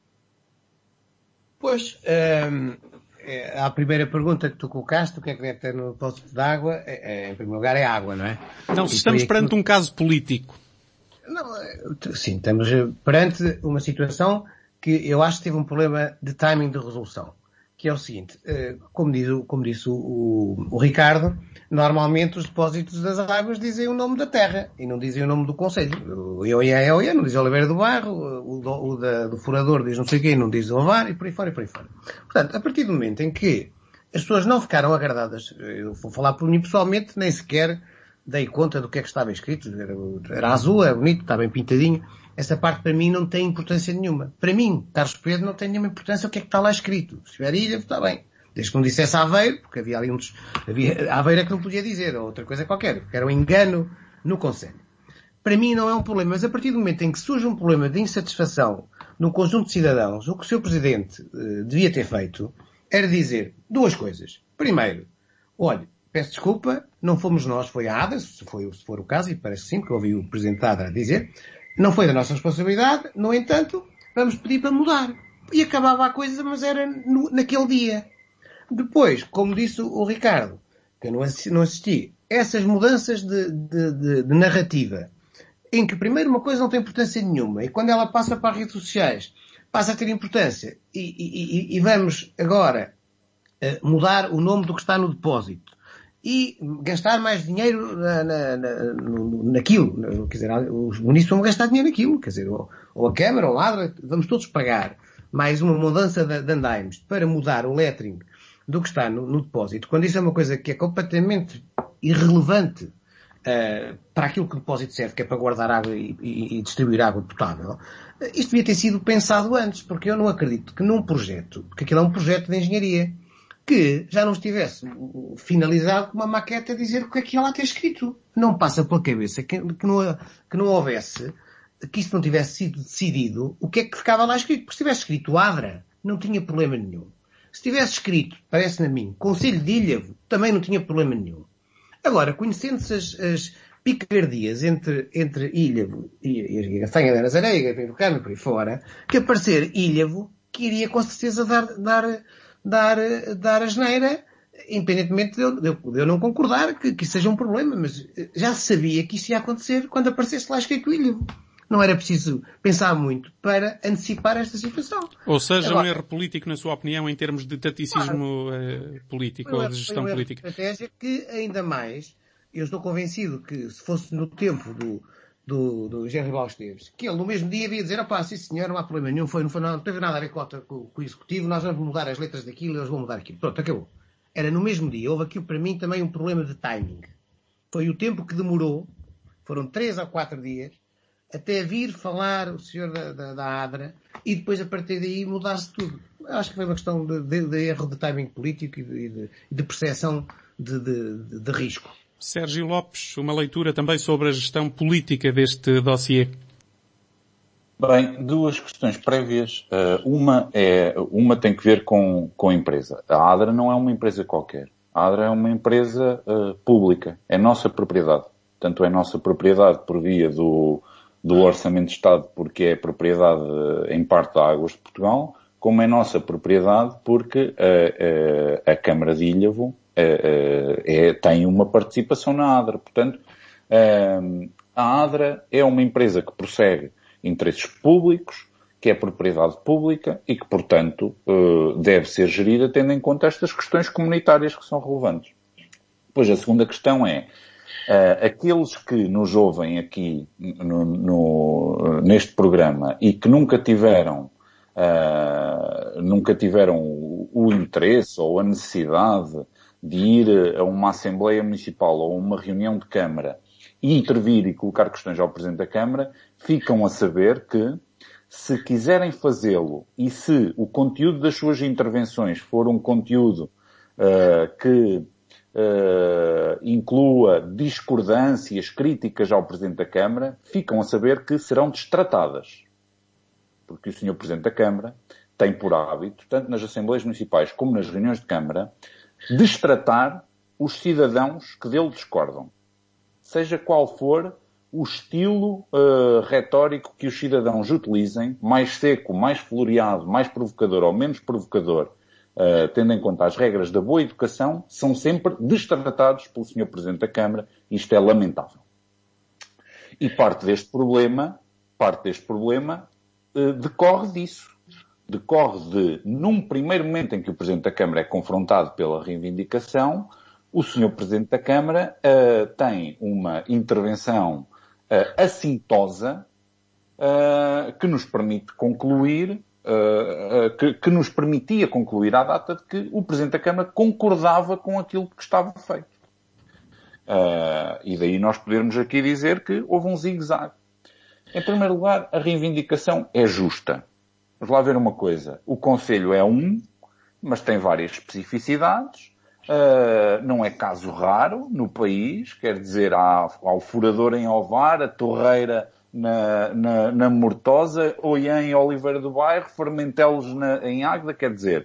Pois, a primeira pergunta que tu colocaste, o que é que deve ter no depósito de água, em primeiro lugar é água, não é? Não, se estamos perante um caso político. Não, sim, estamos perante uma situação que eu acho que teve um problema de timing de resolução, que é o seguinte, como disse o Ricardo, normalmente os depósitos das águas dizem o nome da terra e não dizem o nome do concelho. O EOIA não diz Oliveira do Bairro, do furador diz não sei quem, não diz Ovar e por aí fora. Portanto, a partir do momento em que as pessoas não ficaram agradadas, eu vou falar por mim pessoalmente, nem sequer dei conta do que é que estava escrito. Era azul, é bonito, está bem pintadinho. Essa parte para mim não tem importância nenhuma. Para mim, Carlos Pedro, não tem nenhuma importância o que é que está lá escrito. Se tiver ilha, está bem. Desde que não dissesse Aveiro, porque havia ali Aveiro é que não podia dizer, ou outra coisa qualquer, porque era um engano no concelho. Para mim não é um problema, mas a partir do momento em que surge um problema de insatisfação num conjunto de cidadãos, o que o Sr. Presidente devia ter feito era dizer duas coisas. Primeiro, olha, peço desculpa, não fomos nós, foi a ADA, se for o caso, e parece sim, que eu ouvi o Presidente da ADA dizer, não foi da nossa responsabilidade, no entanto, vamos pedir para mudar. E acabava a coisa, mas era naquele dia. Depois, como disse o Ricardo, que eu não assisti, essas mudanças de narrativa, em que primeiro uma coisa não tem importância nenhuma, e quando ela passa para as redes sociais, passa a ter importância, e vamos agora mudar o nome do que está no depósito, e gastar mais dinheiro naquilo. Quer dizer, os municípios vão gastar dinheiro naquilo. Quer dizer, ou a Câmara, ou a ADRA, vamos todos pagar mais uma mudança de andaimes para mudar o lettering do que está no depósito, quando isso é uma coisa que é completamente irrelevante para aquilo que o depósito serve, que é para guardar água e distribuir água potável. Isto devia ter sido pensado antes, porque eu não acredito que num projeto, porque aquilo é um projeto de engenharia, que já não estivesse finalizado com uma maquete a dizer o que é que ia lá ter escrito. Não passa pela cabeça que não houvesse, que isso não tivesse sido decidido, o que é que ficava lá escrito. Porque se tivesse escrito ADRA, não tinha problema nenhum. Se tivesse escrito, parece-me a mim, Concelho de Ilhavo, também não tinha problema nenhum. Agora, conhecendo-se as picardias entre Ilhavo e a Gafanha da Nazaré, e o Carmo por aí fora, que aparecer Ilhavo, que iria com certeza dar asneira, independentemente de eu não concordar que isso seja um problema, mas já se sabia que isso ia acontecer quando aparecesse lá escrito Ilhavo. Não era preciso pensar muito para antecipar esta situação. Ou seja, agora, um erro político, na sua opinião, em termos de taticismo político ou de gestão política. Uma estratégia que, ainda mais, eu estou convencido que se fosse no tempo do Gerry Ribeiro Esteves, que ele no mesmo dia ia dizer, sim senhor, não há problema nenhum, não teve nada a ver com o Executivo, nós vamos mudar as letras daquilo, eles vão mudar aquilo. Pronto, acabou. Era no mesmo dia. Houve aqui para mim também um problema de timing. Foi o tempo que demorou, foram 3 ou 4 dias, até vir falar o senhor da ADRA e depois a partir daí mudar-se tudo. Acho que foi uma questão de erro de timing político e de percepção de risco. Sérgio Lopes, uma leitura também sobre a gestão política deste dossiê. Bem, duas questões prévias. Uma tem que ver com a empresa. A ADRA não é uma empresa qualquer. A ADRA é uma empresa pública. É nossa propriedade. Tanto é nossa propriedade por via do Orçamento de Estado, porque é propriedade em parte da Águas de Portugal, como é nossa propriedade porque a Câmara de Ilhavo tem uma participação na ADRA. Portanto, a ADRA é uma empresa que prossegue interesses públicos, que é propriedade pública e que, portanto, deve ser gerida tendo em conta estas questões comunitárias que são relevantes. Depois, a segunda questão é, aqueles que nos ouvem aqui neste programa e que nunca tiveram o interesse ou a necessidade de ir a uma Assembleia Municipal ou a uma reunião de Câmara e intervir e colocar questões ao Presidente da Câmara, ficam a saber que, se quiserem fazê-lo e se o conteúdo das suas intervenções for um conteúdo que inclua discordâncias, críticas ao Presidente da Câmara, ficam a saber que serão destratadas. Porque o Sr. Presidente da Câmara tem por hábito, tanto nas Assembleias Municipais como nas reuniões de Câmara, destratar os cidadãos que dele discordam. Seja qual for o estilo retórico que os cidadãos utilizem, mais seco, mais floreado, mais provocador ou menos provocador, tendo em conta as regras da boa educação, são sempre destratados pelo Sr. Presidente da Câmara. Isto é lamentável. E parte deste problema decorre disso. Decorre de, num primeiro momento em que o Presidente da Câmara é confrontado pela reivindicação, o Sr. Presidente da Câmara tem uma intervenção assintosa que nos permite concluir, que nos permitia concluir à data de que o Presidente da Câmara concordava com aquilo que estava feito. E daí nós podermos aqui dizer que houve um zigue-zague. Em primeiro lugar, a reivindicação é justa. Vamos lá ver uma coisa. O Conselho é mas tem várias especificidades. Não é caso raro no país. Quer dizer, há o furador em Ovar, a torreira na Mortosa, Oiã em Oliveira do Bairro, Fermentelos em Águeda. Quer dizer,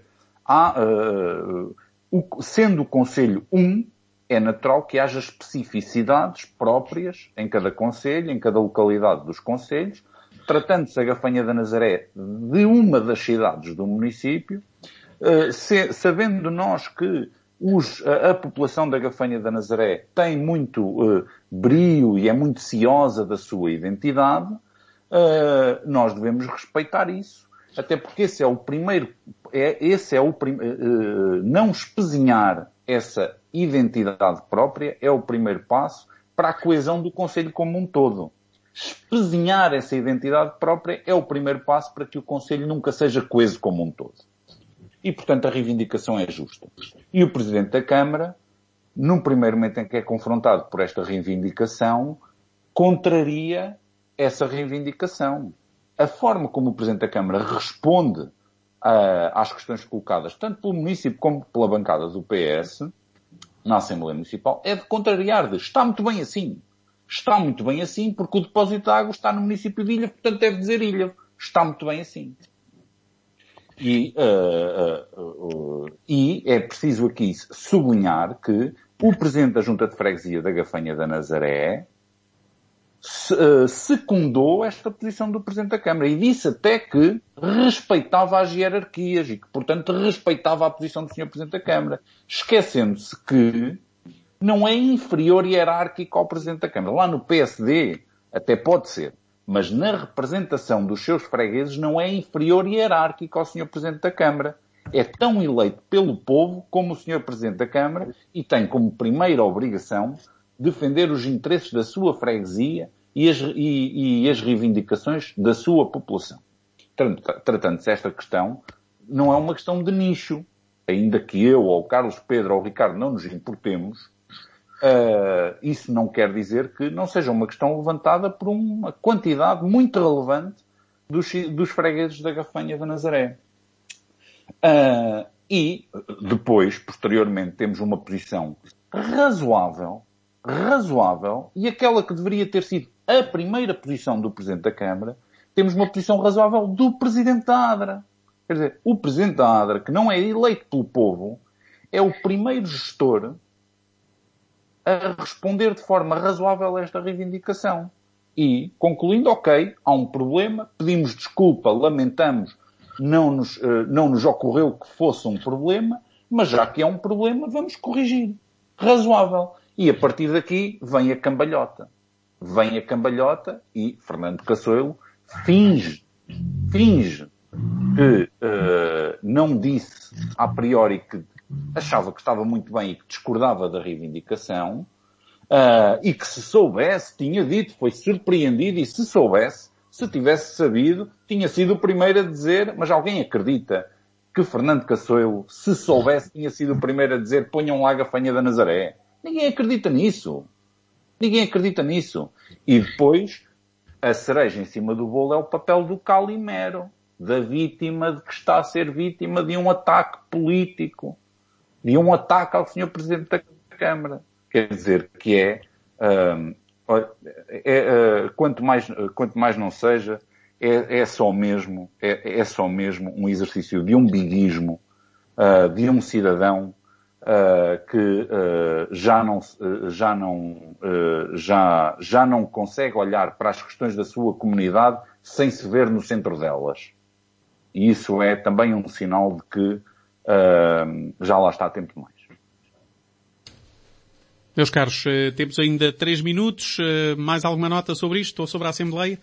sendo o Conselho é natural que haja especificidades próprias em cada concelho, em cada localidade dos concelhos. Tratando-se a Gafanha da Nazaré de uma das cidades do município, sabendo nós que a população da Gafanha da Nazaré tem muito brio e é muito ciosa da sua identidade, nós devemos respeitar isso. Até porque esse é o primeiro, não espezinhar essa identidade própria é o primeiro passo para a coesão do Conselho como um todo. Espezinhar essa identidade própria é o primeiro passo para que o Conselho nunca seja coeso como um todo. E, portanto, a reivindicação é justa. E o Presidente da Câmara, num primeiro momento em que é confrontado por esta reivindicação, contraria essa reivindicação. A forma como o Presidente da Câmara responde às questões colocadas, tanto pelo município como pela bancada do PS, na Assembleia Municipal, é de contrariar, está muito bem assim. Está muito bem assim, porque o depósito de água está no município de Ilhavo, portanto deve dizer Ilhavo. Está muito bem assim. E é preciso aqui sublinhar que o Presidente da Junta de Freguesia da Gafanha da Nazaré secundou esta posição do Presidente da Câmara e disse até que respeitava as hierarquias e que, portanto, respeitava a posição do Sr. Presidente da Câmara, esquecendo-se que não é inferior hierárquico ao Presidente da Câmara. Lá no PSD até pode ser, mas na representação dos seus fregueses não é inferior hierárquico ao Sr. Presidente da Câmara. É tão eleito pelo povo como o Sr. Presidente da Câmara e tem como primeira obrigação defender os interesses da sua freguesia e as reivindicações da sua população. Tratando-se esta questão, não é uma questão de nicho. Ainda que eu, ou o Carlos Pedro, ou o Ricardo não nos importemos, isso não quer dizer que não seja uma questão levantada por uma quantidade muito relevante dos fregueses da Gafanha da Nazaré. E depois, posteriormente, temos uma posição razoável, e aquela que deveria ter sido a primeira posição do Presidente da Câmara, temos uma posição razoável do Presidente da ADRA. Quer dizer, o Presidente da ADRA, que não é eleito pelo povo, é o primeiro gestor a responder de forma razoável a esta reivindicação. E, concluindo, ok, há um problema, pedimos desculpa, lamentamos, não nos ocorreu que fosse um problema, mas já que é um problema, vamos corrigir. Razoável. E a partir daqui vem a cambalhota. E Fernando Cassoelo finge que não disse a priori que achava que estava muito bem e que discordava da reivindicação, e que se soubesse, tinha dito, foi surpreendido, e se soubesse, se tivesse sabido, tinha sido o primeiro a dizer, mas alguém acredita que Fernando Cassoelo, se soubesse, tinha sido o primeiro a dizer ponham lá a Gafanha da Nazaré? Ninguém acredita nisso. E depois, a cereja em cima do bolo é o papel do Calimero, da vítima, que está a ser vítima de um ataque político, de um ataque ao Sr. Presidente da Câmara. Quer dizer, que quanto mais não seja, é só mesmo um exercício de umbiguismo, de um cidadão que já não consegue olhar para as questões da sua comunidade sem se ver no centro delas. E isso é também um sinal de que já lá está tempo demais. Meus caros, temos ainda 3 minutos. Mais alguma nota sobre isto ou sobre a Assembleia?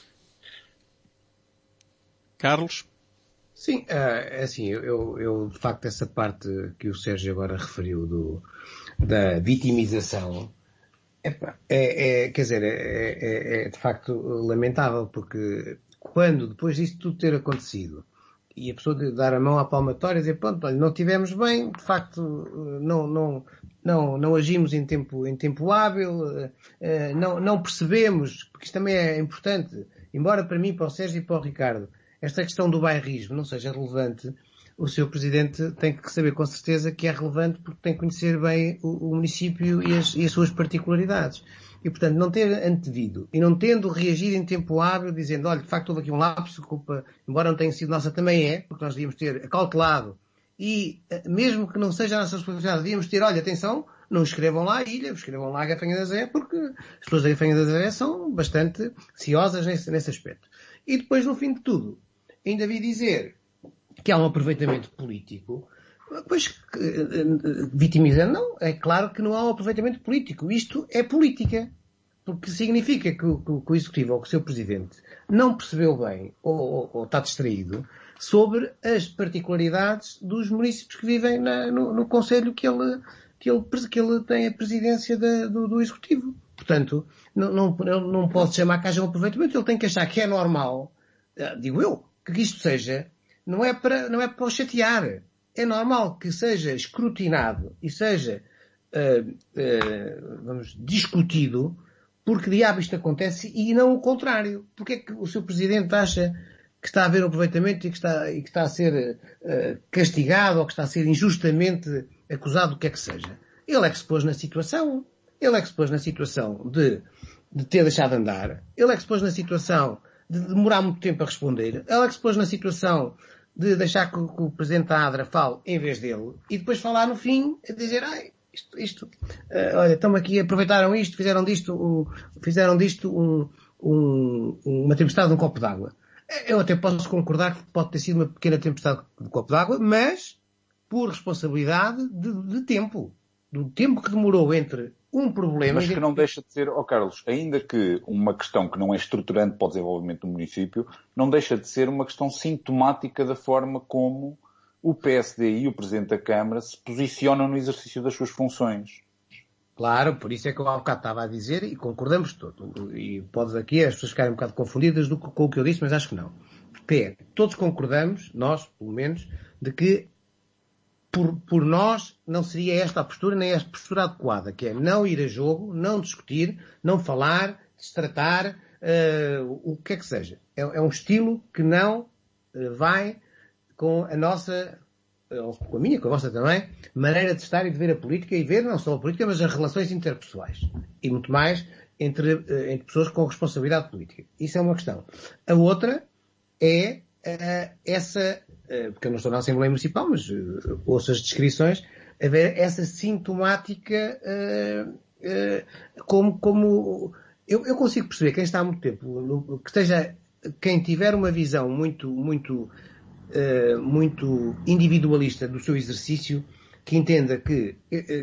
Carlos? Sim, assim, eu de facto essa parte que o Sérgio agora referiu da vitimização é de facto lamentável, porque quando depois disto tudo ter acontecido e a pessoa dar a mão à palmatória e dizer, pronto, olha, não tivemos bem, de facto não agimos em tempo hábil, não percebemos, porque isto também é importante, embora para mim, para o Sérgio e para o Ricardo, esta questão do bairrismo não seja relevante, o seu Presidente tem que saber com certeza que é relevante porque tem que conhecer bem o município e as suas particularidades. E, portanto, não ter antevido e não tendo reagido em tempo hábil, dizendo, olha, de facto houve aqui um lapso, culpa, embora não tenha sido nossa, também é, porque nós devíamos ter acautelado e, mesmo que não seja a nossa responsabilidade, devíamos ter, olha, atenção, não escrevam lá a ilha, escrevam lá a Gafanha da Nazaré, porque as pessoas da Gafanha da Nazaré são bastante ciosas nesse aspecto. E depois, no fim de tudo, ainda vi dizer que há um aproveitamento político, pois, vitimizando, não, é claro que não há um aproveitamento político. Isto é política. Porque significa que o Executivo ou que o seu Presidente não percebeu bem ou está distraído sobre as particularidades dos municípios que vivem no Conselho que ele tem a presidência do Executivo. Portanto, não pode chamar que haja um aproveitamento. Ele tem que achar que é normal, digo eu, que isto seja, não é para o chatear. É normal que seja escrutinado e seja, discutido, porque diabo isto acontece e não o contrário. Porque é que o seu Presidente acha que está a haver um aproveitamento e que está a ser castigado ou que está a ser injustamente acusado do que é que seja? Ele é que se pôs na situação. Ele é que se pôs na situação de ter deixado de andar. Ele é que se pôs na situação de demorar muito tempo a responder. Ele é que se pôs na situação de deixar que o Presidente da ADRA fale em vez dele e depois falar no fim a dizer, olha, estão aqui, aproveitaram isto, fizeram disto uma tempestade de um copo d'água. Eu até posso concordar que pode ter sido uma pequena tempestade de um copo d'água, mas por responsabilidade de tempo. Do tempo que demorou entre um problema... Mas que não deixa de ser, Carlos, ainda que uma questão que não é estruturante para o desenvolvimento do município, não deixa de ser uma questão sintomática da forma como o PSD e o Presidente da Câmara se posicionam no exercício das suas funções. Claro, por isso é que eu há bocado estava a dizer, e concordamos todos, e pode aqui as pessoas ficarem um bocado confundidas com o que eu disse, mas acho que não. Porque todos concordamos, nós, pelo menos, de que por nós, não seria esta a postura, nem esta postura adequada, que é não ir a jogo, não discutir, não falar, destratar, o que é que seja. É um estilo que não vai com a nossa, com a minha, com a vossa também, maneira de estar e de ver a política, e ver não só a política, mas as relações interpessoais. E muito mais entre pessoas com responsabilidade política. Isso é uma questão. A outra é porque eu não estou na Assembleia Municipal, mas ouço as descrições, haver essa sintomática como eu consigo perceber quem está há muito tempo, que esteja, quem tiver uma visão muito individualista do seu exercício, que entenda que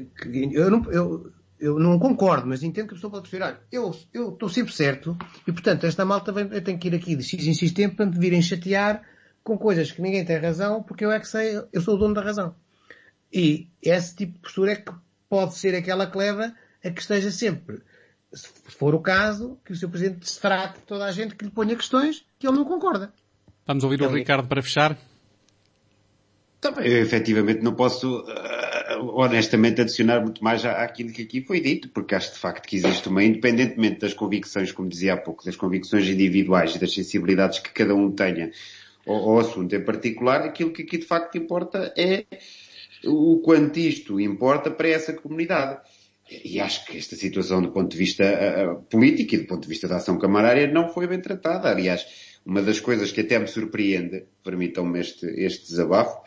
eu não concordo, mas entendo que a pessoa pode dizer, olha, eu estou sempre certo, e portanto esta malta eu tenho que ir aqui de X em X tempo para me virem chatear com coisas que ninguém tem razão, porque eu é que sei, eu sou o dono da razão. E esse tipo de postura é que pode ser aquela que leva a que esteja sempre, se for o caso, que o Sr. Presidente se trate toda a gente que lhe ponha questões que ele não concorda. Vamos ouvir o Ricardo para fechar. Também, eu efetivamente não posso, honestamente, adicionar muito mais àquilo que aqui foi dito, porque acho de facto que existe uma, independentemente das convicções, como dizia há pouco, das convicções individuais e das sensibilidades que cada um tenha ao assunto em particular, aquilo que aqui de facto importa é o quanto isto importa para essa comunidade. E acho que esta situação do ponto de vista político e do ponto de vista da ação camarária não foi bem tratada. Aliás, uma das coisas que até me surpreende, permitam-me este desabafo,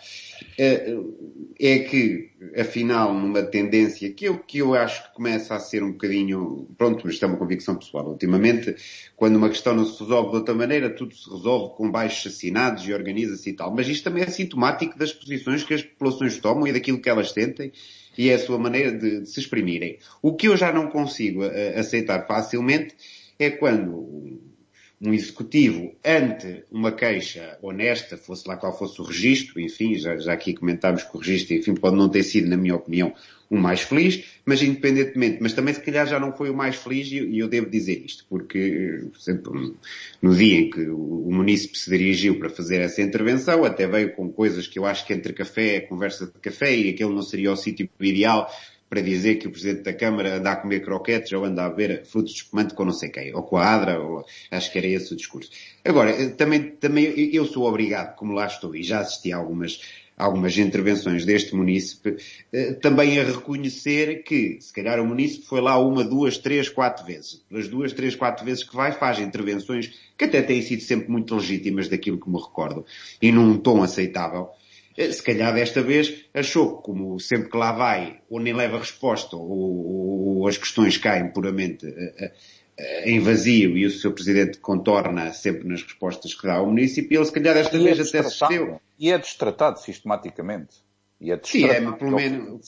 é que, afinal, numa tendência que eu acho que começa a ser um bocadinho, pronto, mas isto é uma convicção pessoal, ultimamente, quando uma questão não se resolve de outra maneira, tudo se resolve com baixos assinados e organiza-se e tal. Mas isto também é sintomático das posições que as populações tomam e daquilo que elas sentem e é a sua maneira de se exprimirem. O que eu já não consigo aceitar facilmente é quando um executivo, ante uma queixa honesta, fosse lá qual fosse o registro, enfim, já aqui comentámos que o registro, enfim, pode não ter sido, na minha opinião, o mais feliz, mas independentemente, mas também se calhar já não foi o mais feliz e eu devo dizer isto, porque, por exemplo, no dia em que o munícipe se dirigiu para fazer essa intervenção, até veio com coisas que eu acho que entre café, conversa de café, e aquele não seria o sítio ideal para dizer que o Presidente da Câmara anda a comer croquetes ou anda a beber frutos de espumante com não sei quem, ou com a Adra, ou acho que era esse o discurso. Agora, também eu sou obrigado, como lá estou, e já assisti a algumas intervenções deste munícipe, também a reconhecer que, se calhar o munícipe foi lá 1, 2, 3, 4 vezes. As 2, 3, 4 vezes que vai, faz intervenções que até têm sido sempre muito legítimas daquilo que me recordo, e num tom aceitável. Se calhar desta vez achou que, como sempre que lá vai, ou nem leva resposta, ou as questões caem puramente em vazio e o Sr. Presidente contorna sempre nas respostas que dá ao município, e ele se calhar desta vez até se cedeu. E é destratado sistematicamente. Sim, pelo menos...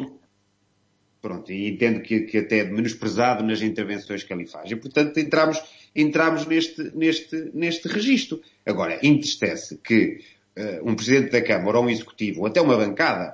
Pronto, e entendo que até é menosprezado nas intervenções que ele faz. E, portanto, entramos neste registro. Agora, entristece que um Presidente da Câmara ou um Executivo, ou até uma bancada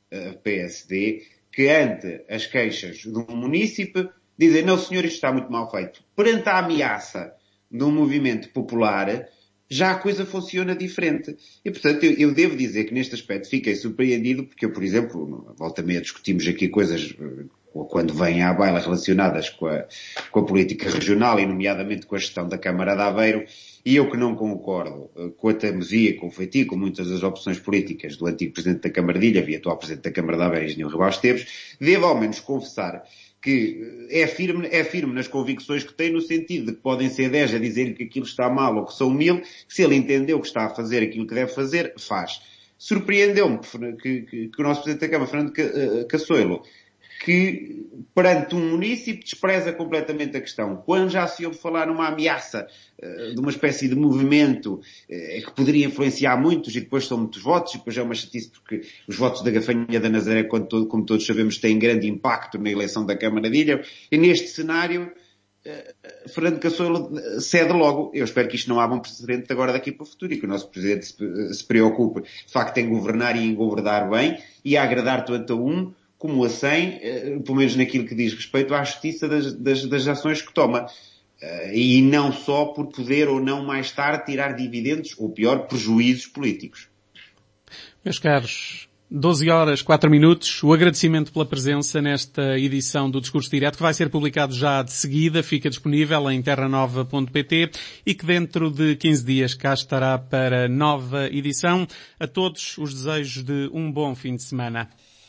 PSD, que ante as queixas de um munícipe, dizem, não senhor, isto está muito mal feito. Perante a ameaça de um movimento popular, já a coisa funciona diferente. E, portanto, eu devo dizer que neste aspecto fiquei surpreendido, porque eu, por exemplo, volta e meia discutimos aqui coisas quando vêm à baila relacionadas com a política regional e nomeadamente com a gestão da Câmara de Aveiro, e eu que não concordo com a teimosia, com o feitio, com muitas das opções políticas do antigo Presidente da Câmara de Ilha e atual Presidente da Câmara de Aveiro, Engenheiro Ribal Esteves, devo ao menos confessar que é firme nas convicções que tem, no sentido de que podem ser 10 a dizer que aquilo está mal ou que são 1000, que se ele entendeu que está a fazer aquilo que deve fazer, faz. Surpreendeu-me que o nosso Presidente da Câmara, Fernando Cassoilo, que perante um munícipe despreza completamente a questão. Quando já se ouve falar numa ameaça de uma espécie de movimento que poderia influenciar muitos e depois são muitos votos, e depois é uma chatice porque os votos da Gafanha da Nazaré, como todos sabemos, têm grande impacto na eleição da Câmara de Ilha, e neste cenário Fernando Cassoilo cede logo. Eu espero que isto não abra um precedente agora daqui para o futuro e que o nosso Presidente se preocupe de facto em governar e em governar bem e a agradar tanto a um como a 100, pelo menos naquilo que diz respeito à justiça das ações que toma. E não só por poder ou não mais tarde tirar dividendos, ou pior, prejuízos políticos. Meus caros, 12 horas, 4 minutos. O agradecimento pela presença nesta edição do Discurso Direto, que vai ser publicado já de seguida, fica disponível em terranova.pt e que dentro de 15 dias cá estará para nova edição. A todos os desejos de um bom fim de semana.